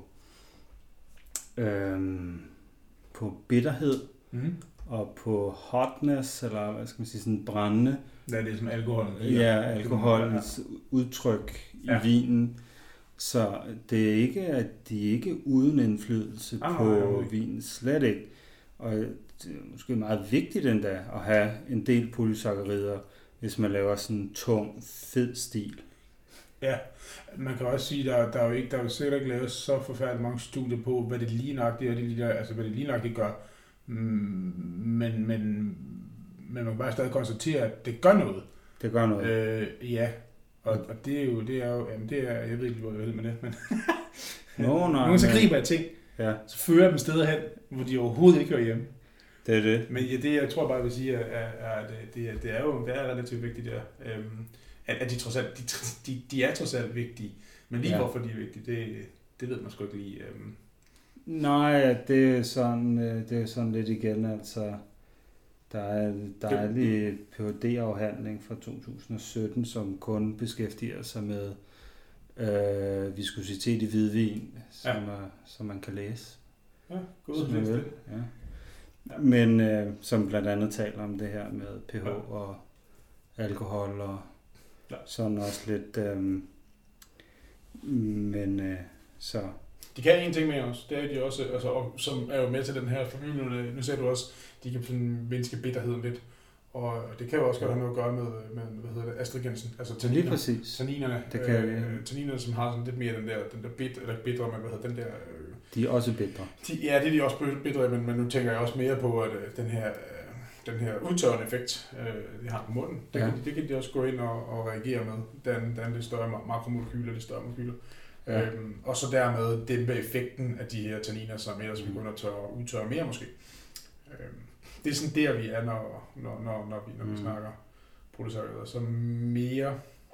[SPEAKER 2] øh, på bitterhed mm. og på hotness, eller hvad skal man sige, sådan brændende.
[SPEAKER 1] Hvad er det som alkohol?
[SPEAKER 2] Ja, alkoholens udtryk i ja. vinen. Så det er ikke, at de ikke er uden indflydelse ah, på okay. vinen, slet ikke. Og det er måske meget vigtigt endda at have en del polysakkarider, hvis man laver sådan en tung, fed stil.
[SPEAKER 1] Ja, man kan også sige, at der, der er jo ikke, der er jo sikkert ikke lavet så forfærdeligt mange studier på, hvad det lige nok det er, det der, altså hvad det lige nok det gør. Men, men, men man kan bare stadig konstatere, at det gør noget.
[SPEAKER 2] Det gør noget.
[SPEAKER 1] Øh, ja. Og, og det er jo, det er jo, jamen det er, jeg ved ikke, hvor jeg vil med det, men
[SPEAKER 2] no, nej,
[SPEAKER 1] nogen så griber jeg ting,
[SPEAKER 2] ja.
[SPEAKER 1] så fører jeg dem steder hen, hvor de overhovedet ikke hører hjemme.
[SPEAKER 2] Det er det.
[SPEAKER 1] Men ja, det, jeg tror bare, jeg vil sige, er, er, er det, det, det er jo det er relativt vigtigt der, øhm, at, at de trods alt, de, de, de er trods alt vigtige, men lige ja. hvorfor de er vigtige, det, det ved man sgu ikke lige. Øhm.
[SPEAKER 2] Nej, det er sådan, det er sådan lidt igen, altså, Der er, der er lige en P H D-afhandling fra to tusind og sytten, som kun beskæftiger sig med øh, viskositet i hvidvin, som, ja. er, som man kan læse.
[SPEAKER 1] Ja, god læse det.
[SPEAKER 2] Ja. Ja. Men øh, som blandt andet taler om det her med pH ja. og alkohol og ja. sådan også lidt... Øh, men øh, så...
[SPEAKER 1] De kan en ting med os, det er de også, altså, og, som er jo med til den her familie. Nu ser du også, de kan sådan mindske bitterheden lidt. Og det kan jo også godt have noget at gøre med, med hvad hedder det, astringensen, altså tanniner.
[SPEAKER 2] Lige præcis.
[SPEAKER 1] Tanninerne,
[SPEAKER 2] det kan
[SPEAKER 1] øh, tanninerne, som har sådan lidt mere den der, den der bit, eller bitre, men hvad hedder den der... Øh,
[SPEAKER 2] de er også bitre.
[SPEAKER 1] De, ja, det er de også bitre, men, men nu tænker jeg også mere på, at øh, den her, øh, den her udtørrende effekt, øh, de har på munden, det, ja. kan, det kan de også gå ind og, og reagere med, den, den lidt større makromolekyler, lidt større molekyler. Ja. Øhm, og så dermed dæmpe effekten af de her tanniner, som ellers mm. begynder at tørre, udtørre mere måske. Øhm, det er sådan der, vi er, når, når, når, når, vi, når mm. vi snakker polysaccharider. Så mere...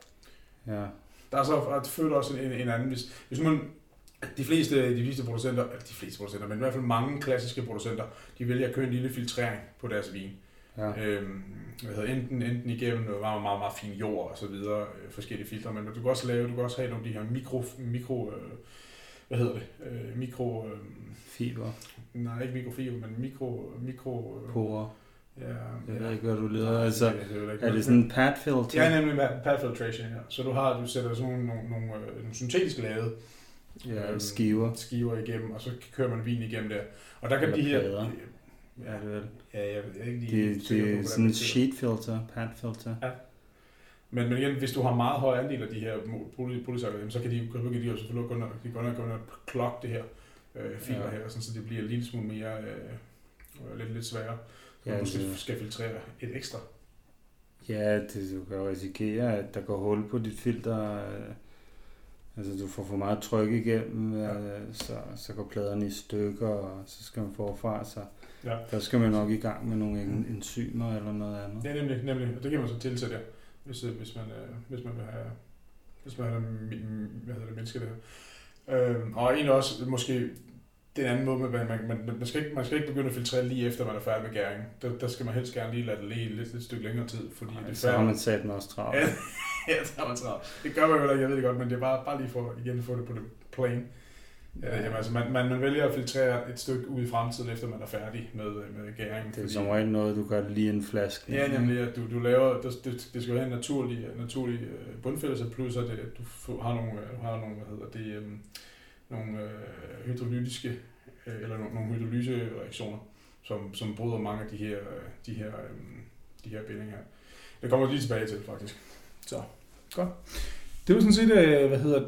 [SPEAKER 2] Ja.
[SPEAKER 1] Der er så jeg føler også en, en anden... Hvis, hvis man, de, fleste, de fleste producenter, eller de fleste producenter, men i hvert fald mange klassiske producenter, de vælger at køre en lille filtrering på deres vin. Ja. Øhm, hvad hedder, enten, enten igennem noget meget, meget, meget fin jord og så videre, øh, forskellige filtre, men du kan også lave, du kan også have nogle af de her mikro, mikro øh, hvad hedder det, øh, mikro... Øh,
[SPEAKER 2] fiber.
[SPEAKER 1] Nej, ikke mikrofiber, men mikro... mikro øh,
[SPEAKER 2] porer.
[SPEAKER 1] Ja,
[SPEAKER 2] jeg
[SPEAKER 1] ja.
[SPEAKER 2] ved ikke, hvad du leder. Altså,
[SPEAKER 1] det, det er,
[SPEAKER 2] er det sådan en pad filter?
[SPEAKER 1] Ja, nemlig pad filtration, ja. Så du har, du sætter sådan nogle, nogle, nogle, nogle syntetiske lade
[SPEAKER 2] ja, skiver.
[SPEAKER 1] skiver igennem, og så kører man vin igennem der. Og der kan eller de her...
[SPEAKER 2] Plader. Ja, det er vel.
[SPEAKER 1] Ja, jeg er ikke lige
[SPEAKER 2] det, det er sådan en sheet filter, pad filter.
[SPEAKER 1] Ja. Men, men igen, hvis du har meget høj andel af de her polysaccharider, så kan de, kan de jo selvfølgelig gå ind og klokke det her øh, filer ja. her, sådan, så det bliver en lille smule mere øh, lidt, lidt sværere. Ja, du skal, det... skal filtrere et ekstra.
[SPEAKER 2] Ja, det, du kan jo risikere, at der går hul på dit filter. Øh, altså du får for meget tryk igennem, ja. øh, så, så går pladerne i stykker, og så skal man forfra sig. Ja. Der skal man nok i gang med nogle mm. enzymer eller noget andet.
[SPEAKER 1] Ja, nemlig, nemlig. Og det kan man så tilsætte, hvis, hvis, man, hvis man vil have, hvis man vil have hvad hedder det, menneske det her. Øhm, og egentlig også måske den anden måde, man, man, man, man, skal ikke, man skal ikke begynde at filtrere lige efter, man er færdig med gæring. Der, der skal man helst gerne lige lade det læge lidt, lidt stykke længere tid, fordi
[SPEAKER 2] Ej,
[SPEAKER 1] det er
[SPEAKER 2] så har man sat mig også travlt.
[SPEAKER 1] Ja, ja, så har man travlt. Det gør man jo ikke, jeg ved det godt, men det er bare, bare lige for igen at få det på det plane. Ja, jamen, altså man, man, man vælger at filtrere et stykke ud i fremtiden, efter man er færdig med, med gæringen.
[SPEAKER 2] Det er fordi, som regel noget, du gør lige en flaske.
[SPEAKER 1] Ja, nemlig at du, du laver, det, det, det skal jo have en naturlig, naturlig bundfældelse, plus at, det, at du har nogle, har nogle, hvad hedder det, um, nogle uh, hydrolytiske, eller nogle, nogle hydrolysereaktioner, som, som bryder mange af de her, de her, um, de her bindinger. Det kommer lige tilbage til, faktisk. Så, godt. Det var sådan set, hvad hedder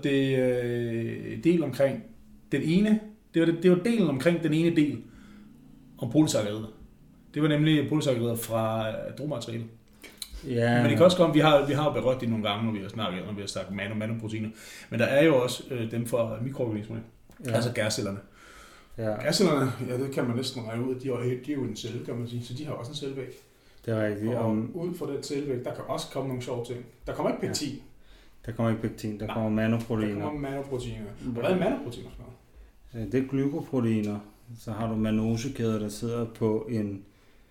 [SPEAKER 1] det, del omkring den ene, det var, det, det var delen omkring den ene del om polysaccarider. Det var nemlig polysaccarider fra drogmaterialet. Ja. Men det kan også komme, vi har, vi har berørt det nogle gange, når vi har snakket, når vi har snakket mano, manoproteiner. Men der er jo også øh, dem fra mikroorganismerne, ja. Altså gærcellerne. Ja. Gærcellerne, ja, det kan man næsten regne ud, de er, de er jo en celle, kan man sige, så de har også en cellevæg.
[SPEAKER 2] Det er rigtigt.
[SPEAKER 1] Og um, ud fra den cellevæg, der kan også komme nogle sjove ting. Der kommer ikke pektin. Ja.
[SPEAKER 2] Der kommer ikke pektin, der Nej, kommer manoproteiner.
[SPEAKER 1] Der kommer manoproteiner. Hvad er manoproteiner for
[SPEAKER 2] noget? Det er glykoproteiner. Så har du manosekæder, der sidder på en,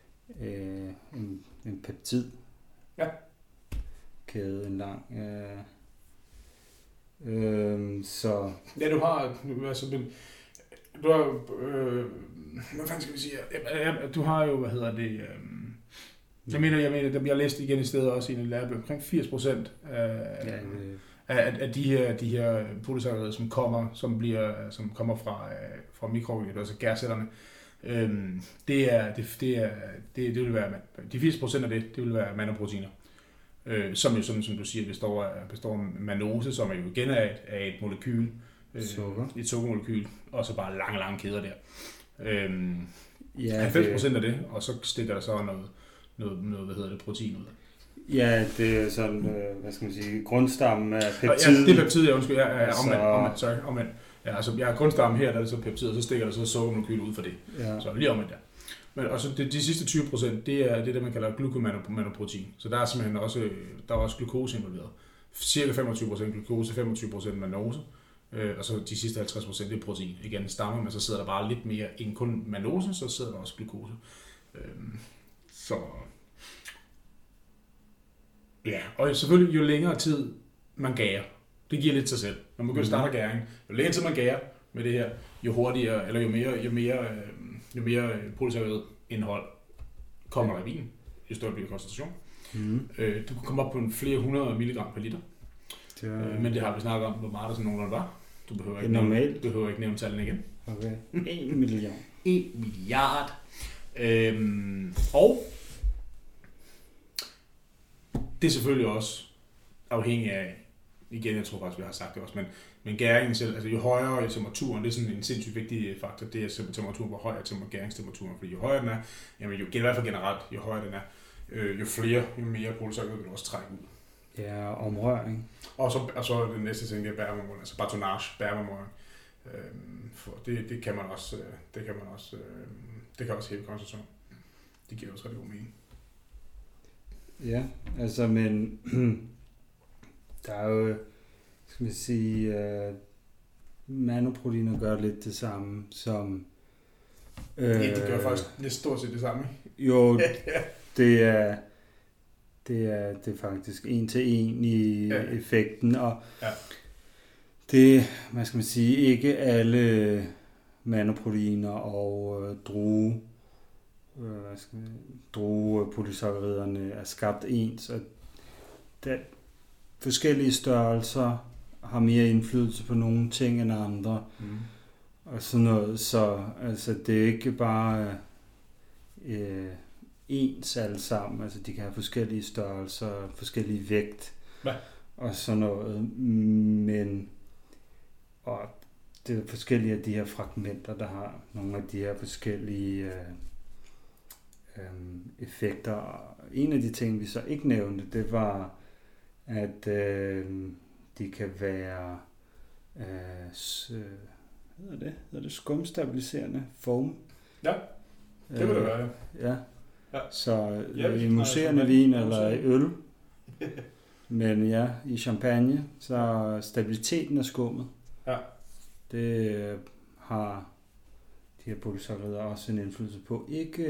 [SPEAKER 2] øh, en, en peptid.
[SPEAKER 1] Ja. Kæde,
[SPEAKER 2] en lang. Øh, øh, så...
[SPEAKER 1] Ja, du har... Altså, du har... Øh, hvad fanden skal vi sige? Du har jo, hvad hedder det... Øh, Jeg mener, jeg mener, jeg læste igen i stedet også i en lærebog, omkring firs procent af, ja, det... af, af de her, de her polysaccarider, som kommer, som bliver, som kommer fra, fra mikroorganismer, altså gærcellerne. Øhm, det er, det, det er, det, det vil være, de firs procent af det, det vil være manoproteiner. Øh, som jo sådan, som du siger, består af, består af manose, som er jo igen af et, af et molekyl, øh,
[SPEAKER 2] Sukker.
[SPEAKER 1] et sukkermolekyl, og så bare lange, lange kæder der. Øhm,
[SPEAKER 2] ja,
[SPEAKER 1] halvfems procent det... af det, og så stikker der så noget, noget, noget hvad hedder det, protein ud.
[SPEAKER 2] Ja, det er sådan, øh, hvad skal man sige, grundstammen af peptid.
[SPEAKER 1] Ja, det er peptid, jeg undskyld, jeg er omvendt, omvendt, sorry, omvendt. Ja, altså, jeg har grundstammen her, der er det så peptid, og så stikker der så sukkermolekyl ud for det. Ja. Så lige omvendt der. Men også det, de sidste tyve procent, det er det, der man kalder glukomanoprotein. Så der er simpelthen også, der er også glukose involveret. Cirka femogtyve procent glukose, femogtyve procent manose, øh, og så de sidste halvtreds procent det er protein. Igen stammer, men så sidder der bare lidt mere end kun manose, så sidder der også glukose. Øh, Så... Ja, og selvfølgelig jo længere tid man gærer. Det giver lidt sig selv. Når man begynder at starte gæring, jo længere tid man gærer med det her, jo hurtigere, eller jo mere, jo mere, øh, jo mere polysaccharide indhold kommer der i vinen, jo større bliver koncentration. Mm. Øh, du kan komme op på en flere hundrede milligram per liter. Det er... øh, men det har vi snakket om, hvor meget der sådan nogenlunde var. Du behøver ikke, nævne, du behøver ikke nævne tallene igen.
[SPEAKER 2] Okay. en milliard.
[SPEAKER 1] en milliard. Øhm, og det er selvfølgelig også afhængig af, igen, jeg tror faktisk, vi har sagt det også, men, men gæringen selv, altså jo højere i temperaturen, det er sådan en sindssygt vigtig faktor, det er temperaturen, hvor høj er gæringstemperaturen, fordi jo højere den er, jamen jo, i hvert fald generelt, jo højere den er, øh, jo flere, jo mere polysaccharide vil du også trække ud.
[SPEAKER 2] Ja, omrøring.
[SPEAKER 1] Og så, og så det næste ting, det er bæremomrøring, altså batonnage, bæremomrøring. Øhm, for det, det kan man også, det kan man også, øh, det kan også hæve koncentration. Det giver også rigtig god mening.
[SPEAKER 2] Ja, altså, men der er jo, skal man sige, uh, manoproteiner gør lidt det samme som...
[SPEAKER 1] Øh, ja, det gør faktisk lidt stort set det samme.
[SPEAKER 2] Jo, det er, det er, det er faktisk en til en i ja. effekten, og ja. det, hvad skal man sige, ikke alle manoproteiner og øh, drue, øh, hvad skal man, druepolysacchariderne er skabt ens, og der, forskellige størrelser har mere indflydelse på nogle ting end andre, mm. og sådan noget, så altså, det er ikke bare øh, ens alle sammen, altså de kan have forskellige størrelser, forskellige vægt, Hva? og sådan noget, men og det er forskellige af de her fragmenter, der har nogle af de her forskellige øh, øh, effekter. Og en af de ting, vi så ikke nævnte, det var, at øh, de kan være øh, s, øh, hvad hedder det? Hedder det skumstabiliserende foam?
[SPEAKER 1] Ja, det vil det være.
[SPEAKER 2] Ja.
[SPEAKER 1] Ja.
[SPEAKER 2] Så ja, i muserende vin eller i øl, men ja, i champagne, så stabiliteten af skummet. Ja. Det har de her polysaccharide også en indflydelse på. Ikke,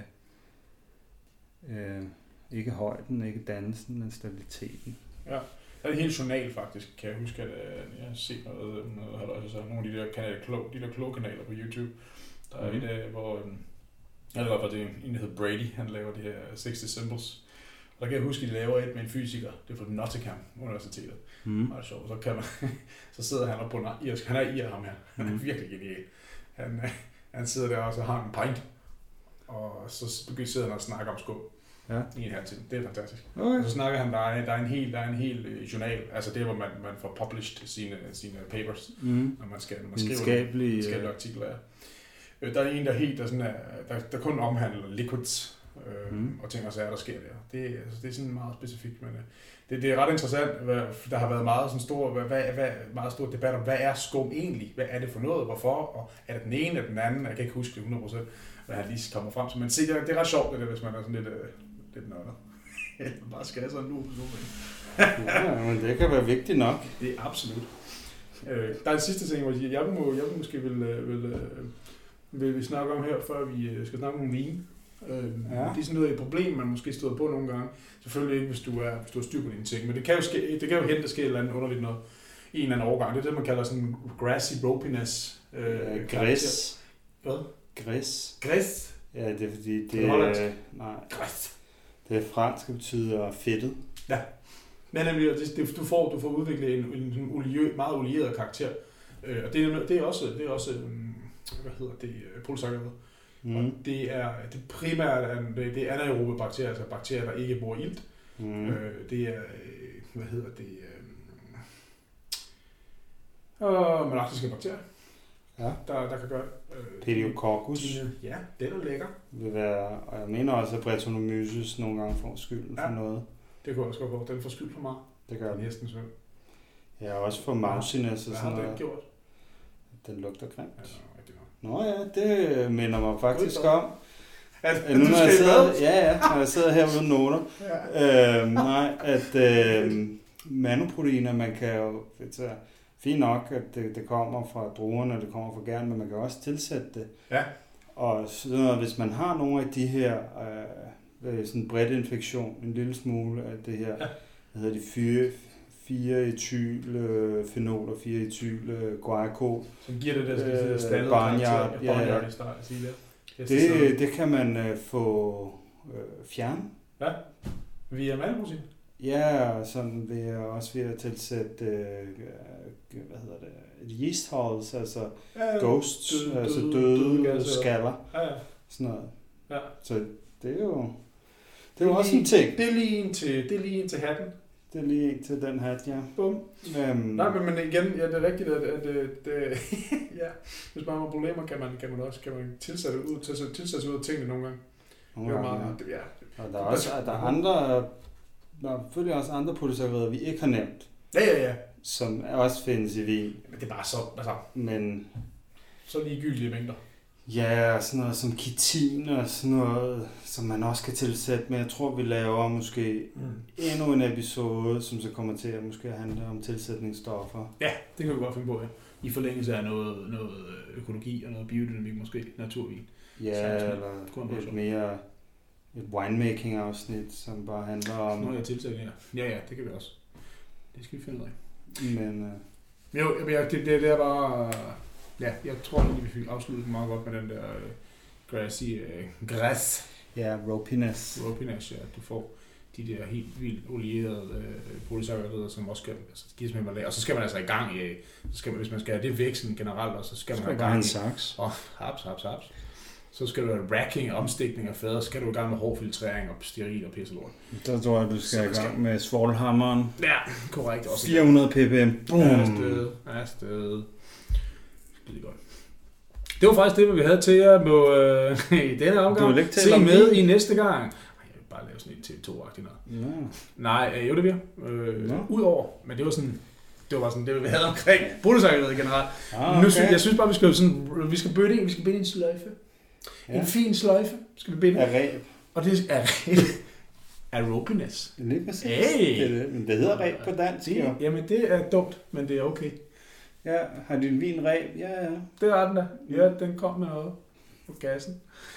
[SPEAKER 2] øh, ikke højden, ikke dannelsen, men stabiliteten.
[SPEAKER 1] Ja, det er en hel journal faktisk, kan jeg huske, at jeg har set noget, noget altså nogle af de der kanaler, de der kloge kanaler på YouTube. Der er mm. et, hvor jeg ved godt, det er en, der hedder Brady, han laver de her sixty Symbols. Og der kan jeg huske, at de laver et med en fysiker, det er fra Nottingham Universitetet. Mm. Og det er sjovt, så, kan man, så sidder han oppe på irsk, han er ir ham her, han er mm. virkelig genial. Han, han sidder der og så har en pint, og så begynder sidder han og snakker om skum. Ja. I en halv time. Det er fantastisk. Okay. Og så snakker han, der er, der er en hel, der er en hel journal, altså det hvor man, man får published sine, sine papers, mm. når man skal, når man skriver nogle artikler. Ja. Der er en, der helt, der, sådan er, der, der kun omhandler liquids, øh, mm. og ting og sager, der sker der. Det, altså, det er sådan meget specifikt, men det, det er ret interessant. Der har været meget, sådan stor, hvad, hvad, meget stor debat om, hvad er skum egentlig? Hvad er det for noget? Hvorfor? Og er det den ene eller den anden? Jeg kan ikke huske det hundrede procent, hvad han lige kommer frem til. Men se, det er ret sjovt, det, hvis man er sådan lidt, lidt nørdet. Man bare skal sådan nu.
[SPEAKER 2] Ja, men det kan være vigtigt nok.
[SPEAKER 1] Det er absolut. Øh, der er en sidste ting, hvor jeg, jeg, må, jeg måske vil, vil, vil vi snakke om her, før vi skal snakke om vin. Øh, ja. Det er sådan noget et problem, man måske støder på nogle gange. Selvfølgelig ikke, hvis du er, hvis du har styr på dine ting, men det kan jo, ske, det kan jo hente, der sker et eller andet underligt noget i en eller anden overgang. Det er det, man kalder sådan grassy ropiness. Øh,
[SPEAKER 2] Græs.
[SPEAKER 1] Hvad?
[SPEAKER 2] Græs.
[SPEAKER 1] Græs?
[SPEAKER 2] Ja, det er fordi, det er... Nej. Græs. Det er fransk, det betyder fedtet. Ja. Men nemlig, det, det, du, får, du får udviklet en, en, en olie, meget olieret karakter. Øh, og det er, det er også, det er også hvad hedder det, polysaccharide. Mm. Og det er det primært det, det er anaerobe bakterier, altså bakterier, der ikke bruger ilt. Mm. Øh, det er, hvad hedder det, øh, monaktiske bakterier, ja. der, der kan gøre øh, Pediococcus.
[SPEAKER 1] Ja, det er lækker.
[SPEAKER 2] Vil være, og jeg mener også, at Brettanomyces nogle gange får skylden ja. for noget.
[SPEAKER 1] Det kunne jeg også godt få. Den får skyld for mig.
[SPEAKER 2] Det gør den.
[SPEAKER 1] Næsten sådan.
[SPEAKER 2] Ja, også for mausiness og sådan noget.
[SPEAKER 1] Hvad har den gjort?
[SPEAKER 2] Den lugter grimt.
[SPEAKER 1] Ja,
[SPEAKER 2] Nå ja, det minder mig faktisk God, om.
[SPEAKER 1] At,
[SPEAKER 2] nu når jeg sidder, ja, ja, når jeg sidder her uden noter. ja. øhm, nej, at øhm, manoproteiner, man kan jo, det er fint nok, at det, det kommer fra druerne, det kommer fra gæren, men man kan også tilsætte det. Ja. Og sådan noget, hvis man har nogle af de her, øh, øh, sådan en bredt infektion, en lille smule af det her,
[SPEAKER 1] ja.
[SPEAKER 2] hvad hedder de, fire, fire ethyl fenol og fire ethyl guajacol.
[SPEAKER 1] Som giver det der
[SPEAKER 2] øh,
[SPEAKER 1] standet
[SPEAKER 2] barnyard,
[SPEAKER 1] karakter.
[SPEAKER 2] ja, ja.
[SPEAKER 1] Det,
[SPEAKER 2] det, det kan man øh, få øh, fjerne.
[SPEAKER 1] Ja, via malprotein.
[SPEAKER 2] Ja, og sådan ved jeg også ved at tilsætte, øh, hvad hedder det, yeast hulls, altså ja, ghosts, døde, altså døde, døde, døde skaller, ja, ja. Sådan noget. Ja. Så det er jo, det er jo også en ting.
[SPEAKER 1] Det er lige en til, det er lige en til hatten.
[SPEAKER 2] Det er lige en til den hat, ja.
[SPEAKER 1] Bum.
[SPEAKER 2] Um,
[SPEAKER 1] Nej, men, men igen, ja, det er rigtigt, at, at, at, at ja, hvis man har problemer, kan man, kan man også kan man tilsætte ud, tilsætte, tilsætte ud af tingene nogle gange.
[SPEAKER 2] Nogle
[SPEAKER 1] det er
[SPEAKER 2] gange,
[SPEAKER 1] meget,
[SPEAKER 2] ja.
[SPEAKER 1] ja.
[SPEAKER 2] Og der er også der er andre, der er selvfølgelig også andre polysakkarider, vi ikke har nævnt.
[SPEAKER 1] Ja, ja, ja.
[SPEAKER 2] Som også findes i vin.
[SPEAKER 1] Men det er bare så, altså,
[SPEAKER 2] men
[SPEAKER 1] så ligegyldige mængder.
[SPEAKER 2] Ja, sådan noget som kitin og sådan noget, som man også kan tilsætte, men jeg tror, vi laver måske mm. endnu en episode, som så kommer til at måske handle om tilsætningsstoffer.
[SPEAKER 1] Ja, det kan vi godt finde på, ja. I forlængelse af noget, noget økologi og noget biodynamik, måske naturvin.
[SPEAKER 2] Ja, så, eller et mere et winemaking-afsnit, som bare handler om...
[SPEAKER 1] Nå, jeg tilsætter, ja. Ja, ja, det kan vi også. Det skal vi finde ud af.
[SPEAKER 2] Men... Uh...
[SPEAKER 1] Jo, det, det, det er bare... Ja, jeg tror lige, vi fik afsluttet meget godt med den der uh, grassy uh, græs.
[SPEAKER 2] Ja, ropiness.
[SPEAKER 1] Ropiness, ja. Du får de der helt vildt olierede uh, polysakkarider, som også skal altså, give sig med og så skal man altså i gang i, så skal man, hvis man skal have det væksen generelt, og så skal man
[SPEAKER 2] skal
[SPEAKER 1] i gang
[SPEAKER 2] en saks.
[SPEAKER 1] Og haps, haps, haps. Så skal du have racking, omstikning af fader, så skal du i gang med hård filtrering og steril og pisselort.
[SPEAKER 2] Der tror jeg, du skal i gang med svovlhammeren.
[SPEAKER 1] Ja, korrekt. Også
[SPEAKER 2] fire hundrede ppm.
[SPEAKER 1] Boom. Afsted, afsted. Skide godt. Det var faktisk det, hvad vi havde til jer på, øh, i denne omgang. Se med i næste gang. Jeg vil bare lave sådan et T V to-agtigt noget. Ja. Nej, øh, jo det vil øh, ja. Udover, men det var sådan, det var sådan det, vi havde omkring polysakkarider generelt. Ah, okay. Nu, jeg synes bare, vi skal sådan, vi skal bøde ind, vi skal binde en sløjfe. Ja. En fin sløjfe skal vi binde.
[SPEAKER 2] Af ræb.
[SPEAKER 1] Og det er ræb. Af ropiness.
[SPEAKER 2] Det er præcis. Hey. Det, det. Men det hedder ræb på dansk,
[SPEAKER 1] det, jo. Jamen det er dumt, men det er okay.
[SPEAKER 2] Ja, har din vin ræb? Ja, ja.
[SPEAKER 1] Det er den der. Ja, den kom med noget på gassen.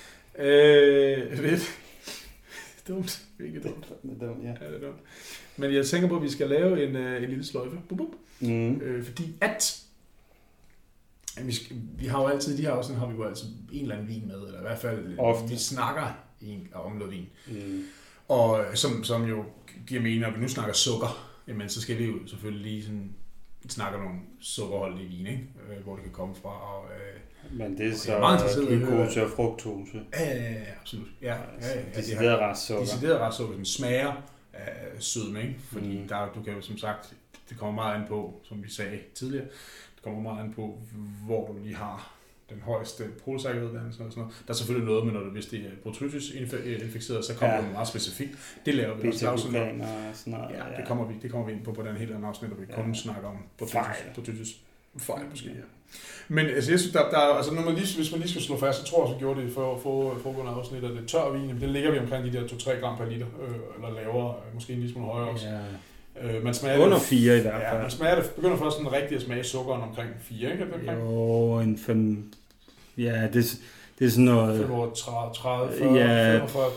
[SPEAKER 1] Øh, ved dumt. Virkelig dumt.
[SPEAKER 2] Det er dumt, ja.
[SPEAKER 1] Ja, det er dumt. Men jeg tænker på, at vi skal lave en, en lille sløjfe. Bup, bup. Mm. Øh, fordi at vi, skal, vi har jo altid, de her også har vi jo altid en eller anden vin med, eller i hvert fald ofte. Vi snakker en, om noget vin. Mm. Og som, som jo giver mening, når vi nu snakker sukker, jamen så skal vi jo selvfølgelig lige sådan snakke om nogle sukkerholdige vine, ikke? Øh, hvor det kan komme fra. Og, øh,
[SPEAKER 2] men det er så glukose og fruktose.
[SPEAKER 1] Ja, ja, ja, absolut. Ja, ja, ja, ja,
[SPEAKER 2] decideret restsukker.
[SPEAKER 1] Decideret restsukker, den smager af sødme, ikke? Fordi mm. der, du kan jo som sagt, det kommer meget an på, som vi sagde tidligere, det kommer meget an på, hvor du lige har den højeste polysakkaridans og sådan noget. Der er selvfølgelig noget med, når du, hvis det er botrytis inficeret, så kommer ja. det meget specifikt. Det laver vi også.
[SPEAKER 2] Og sådan noget.
[SPEAKER 1] Ja, det kommer vi, det kommer vi ind på på den helt anden afsnit, hvor vi ja. kun snakker om botrytis. Fejl måske, ja. Men altså, jeg synes, der, der, altså, når man lige, hvis man lige skal slå fast, så tror jeg, så gjorde det for, for foregående afsnit, at det tør vin, det ligger vi omkring de der to til tre gram per liter, øh, eller lavere, måske en lille smule højere også. Ja. Øh, man smager
[SPEAKER 2] under fire i hvert fald.
[SPEAKER 1] Ja, man smager det, begynder først sådan rigtig at smage sukkeren omkring fire, ikke?
[SPEAKER 2] Jo, en fem... Ja, det, det er sådan noget...
[SPEAKER 1] femogtredive, tredive, fyrre, ja, femogfyrre...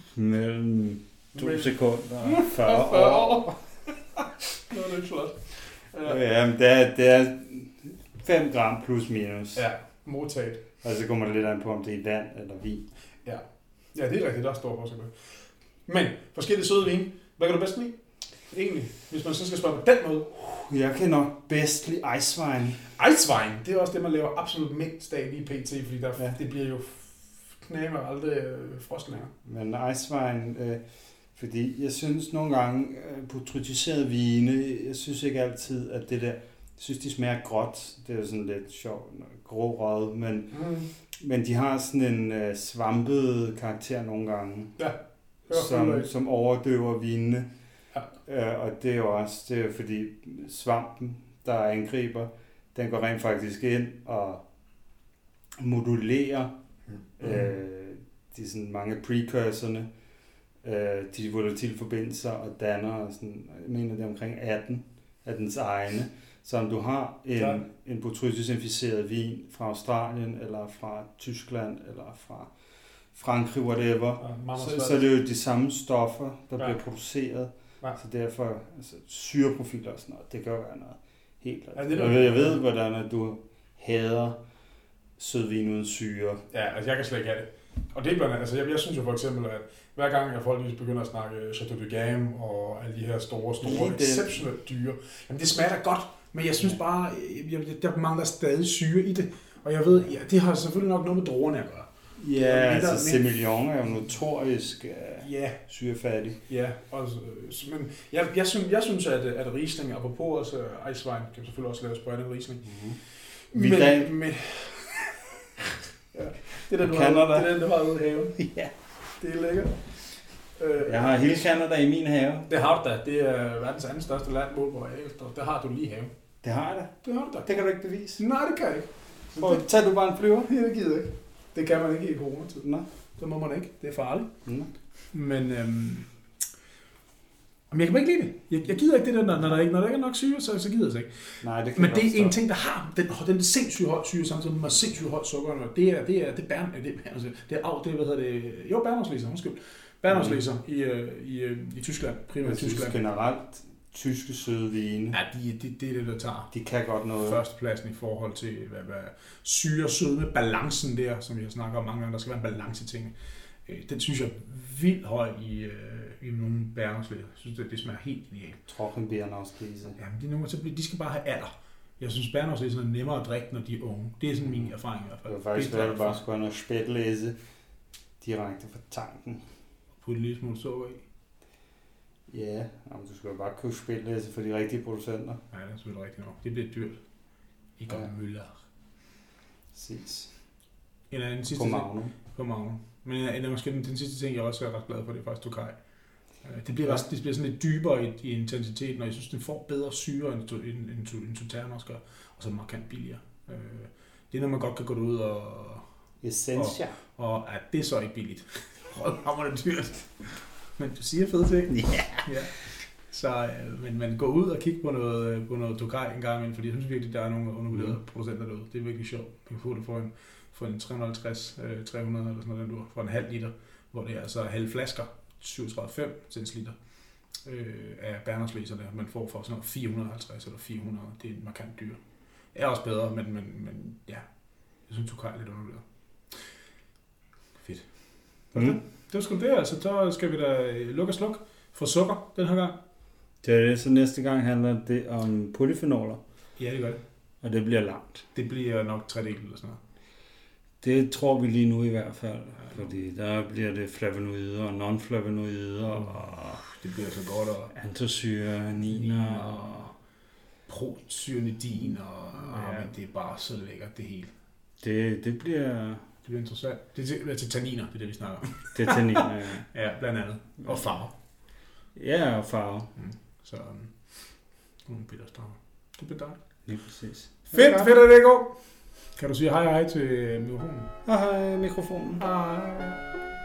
[SPEAKER 2] Mellem to sekunder og fyrre år.
[SPEAKER 1] Det var lidt flot.
[SPEAKER 2] Ja, men det er, det er fem gram plus minus.
[SPEAKER 1] Ja, modtaget.
[SPEAKER 2] Og så kommer det lidt an på, om det er vand eller vin.
[SPEAKER 1] Ja, ja det er rigtigt, der står også. Men forskellige søde vin, hvad kan du bedst lide? Egentlig, hvis man så skal spørge på den måde.
[SPEAKER 2] Jeg kan nok bedst lide Eiswein.
[SPEAKER 1] Eiswein, det er også det, man laver absolut mindst af lige pt, fordi der, ja. det bliver jo knæver aldrig øh, frost længere.
[SPEAKER 2] Men Eiswein, øh, fordi jeg synes nogle gange øh, på trytiseret vine, jeg synes ikke altid, at det der, jeg synes de smager gråt, det er jo sådan lidt sjovt, grå rød, men, mm. men de har sådan en øh, svampet karakter nogle gange,
[SPEAKER 1] ja.
[SPEAKER 2] som, som overdøver vinene. Ja. Øh, og det er jo også, det er fordi svampen, der angriber, den går rent faktisk ind og modulerer mm. øh, de sådan mange precursorne, øh, de volatile forbindelser og danner sådan, jeg mener det er omkring atten af dens egne. Så om du har en, ja. en botrytis inficeret vin fra Australien, eller fra Tyskland, eller fra Frankrig, whatever,
[SPEAKER 3] Ja,
[SPEAKER 2] så, så er det jo de samme stoffer, der
[SPEAKER 3] Ja.
[SPEAKER 2] bliver produceret.
[SPEAKER 3] Ja.
[SPEAKER 2] Så derfor, altså syreprofiler og sådan noget, det kan jo være noget helt
[SPEAKER 3] Ja,
[SPEAKER 2] ja,
[SPEAKER 3] det er
[SPEAKER 2] jeg,
[SPEAKER 3] det.
[SPEAKER 2] ved, jeg ved, hvordan at du hader sødvin uden syre.
[SPEAKER 3] Ja, altså jeg kan slet ikke have det. Og det er blandt andet, altså jeg, jeg synes jo for eksempel, at hver gang at folk lige begynder at snakke Chateau de Game og alle de her store, store, exceptionelt dyre, jamen det smager da godt, men jeg synes bare, jeg, der mangler stadig syre i det. Og jeg ved, ja, det har selvfølgelig nok noget med druerne at gøre.
[SPEAKER 2] Ja, altså Semillon er jo notorisk uh,
[SPEAKER 3] Ja,
[SPEAKER 2] syrefattig.
[SPEAKER 3] ja. Og, men jeg, jeg, synes, jeg synes, at, at Riesling, apropos også uh, Eiswein, kan selvfølgelig også laves på andet Riesling.
[SPEAKER 2] Mm-hmm.
[SPEAKER 3] Men, men ja, det er den, du har, det er den, du har ude i haven.
[SPEAKER 2] Ja.
[SPEAKER 3] Det er lækkert. Øh,
[SPEAKER 2] Jeg har hele Canada i min have.
[SPEAKER 3] Det har du da. Det er verdens anden største land mål på areal. Det har du lige i haven.
[SPEAKER 2] Det har jeg da.
[SPEAKER 3] Det har du da.
[SPEAKER 2] Det kan du ikke bevise.
[SPEAKER 3] Nej, det kan jeg ikke.
[SPEAKER 2] Prøv, det... Tag du bare en flyver.
[SPEAKER 3] Det gider jeg ikke. Det kan man ikke i coronatid.
[SPEAKER 2] Nå.
[SPEAKER 3] Det må man ikke. Det er farligt.
[SPEAKER 2] Nå.
[SPEAKER 3] Men øhm, men jeg kan bare ikke lide det. Jeg, jeg gider ikke det der, når, når, der ikke, når der ikke er nok syre, så, så gider jeg det ikke.
[SPEAKER 2] Nej, det kan
[SPEAKER 3] Men det er en ting, der har den, den sindssygt høj syre, samtidig med sindssygt højt sukker. Det er, det er, det er, bærn, det er, altså, det er, det er, hvad hedder det, jo, Bernhardslese, undskyld. Bernhardslese mm. i, i, i Tyskland, primært i Tyskland.
[SPEAKER 2] Generelt, tyske søde vine.
[SPEAKER 3] Ja, de, de, det er det, der tager
[SPEAKER 2] de kan godt noget.
[SPEAKER 3] Førstepladsen i forhold til hvad, hvad, syre, sødme, balancen der, som vi har snakket om mange gange, der skal være en balance i tingene. Den synes jeg er vildt høj i, i nogle Bernhardslese. Jeg synes, det, det smager helt genialt.
[SPEAKER 2] Trocken Bernhardslese.
[SPEAKER 3] Jamen, de, nogle, så, de skal bare have alder. Jeg synes, Bernhardslese er nemmere at drikke, når de er unge. Det er sådan min erfaring i hvert fald.
[SPEAKER 2] Det var faktisk, at du bare skulle have noget spætlæse direkte fra tanken.
[SPEAKER 3] Putte en lille smule sukker i.
[SPEAKER 2] Ja, jamen, du skal jo bare købe spætlæse for de rigtige producenter.
[SPEAKER 3] Ja, det er selvfølgelig rigtigt nok. Det bliver dyrt. I går ja. Møller.
[SPEAKER 2] Præcis.
[SPEAKER 3] En anden sidste
[SPEAKER 2] på Magnum.
[SPEAKER 3] På Magnum. Men en af måske den, den sidste ting, jeg også er ret glad for, det er faktisk Tokai. Det bliver, ja. også, det bliver sådan lidt dybere i, i intensiteten, og jeg synes, den får bedre syre, end, end, end, end Sauternes også gør, og så markant billigere. Det er noget, man godt kan gå ud og...
[SPEAKER 2] Essentia.
[SPEAKER 3] Og, og at det er så ikke billigt. Rødhammer det dyrt. Men du siger fede ting.
[SPEAKER 2] Yeah.
[SPEAKER 3] Ja. Så, men man går ud og kigger på noget, på noget Tokai en gang imellem, fordi jeg synes virkelig, der er nogle undervurderede mm. producenter derude. Det er virkelig sjovt. Man kan få det for en, for en tre hundrede og halvtreds tre hundrede eller sådan noget, for en halv liter, hvor det er altså halv flasker, syvogtredive komma fem centiliter øh, af Bernhardslese, der man får for sådan noget fire hundrede og halvtreds eller fire hundrede. Det er markant dyr. Det er også bedre, men, men, men ja, jeg synes Tokai er lidt undervurderet. Fedt. Mm. Det, det var sgu det, altså så skal vi da lukke og slukke for sukker den her gang.
[SPEAKER 2] Det er det, så næste gang handler det om polyfenoler.
[SPEAKER 3] Ja, det gør det.
[SPEAKER 2] Og det bliver langt.
[SPEAKER 3] Det bliver nok tre dele eller sådan noget.
[SPEAKER 2] Det tror vi lige nu i hvert fald, ja, fordi der bliver det flavonoider og non-flavonoider og
[SPEAKER 3] det bliver så godt og
[SPEAKER 2] antocyaniner og
[SPEAKER 3] procyanidin og ja, men det er bare så lækkert det hele.
[SPEAKER 2] Det det bliver
[SPEAKER 3] det bliver interessant. Det er til, til tanniner, det er det vi snakker om.
[SPEAKER 2] Det er tanniner, ja.
[SPEAKER 3] Ja, blandt andet. Og farve.
[SPEAKER 2] Ja, og farve.
[SPEAKER 3] Mm. Så um, nogle bitterstrammer. Det bliver dejligt.
[SPEAKER 2] Lige præcis.
[SPEAKER 3] Fedt, fedt at det går. Kan du sige hej hej til mikrofonen?
[SPEAKER 2] Hej hej mikrofonen.
[SPEAKER 3] Hej.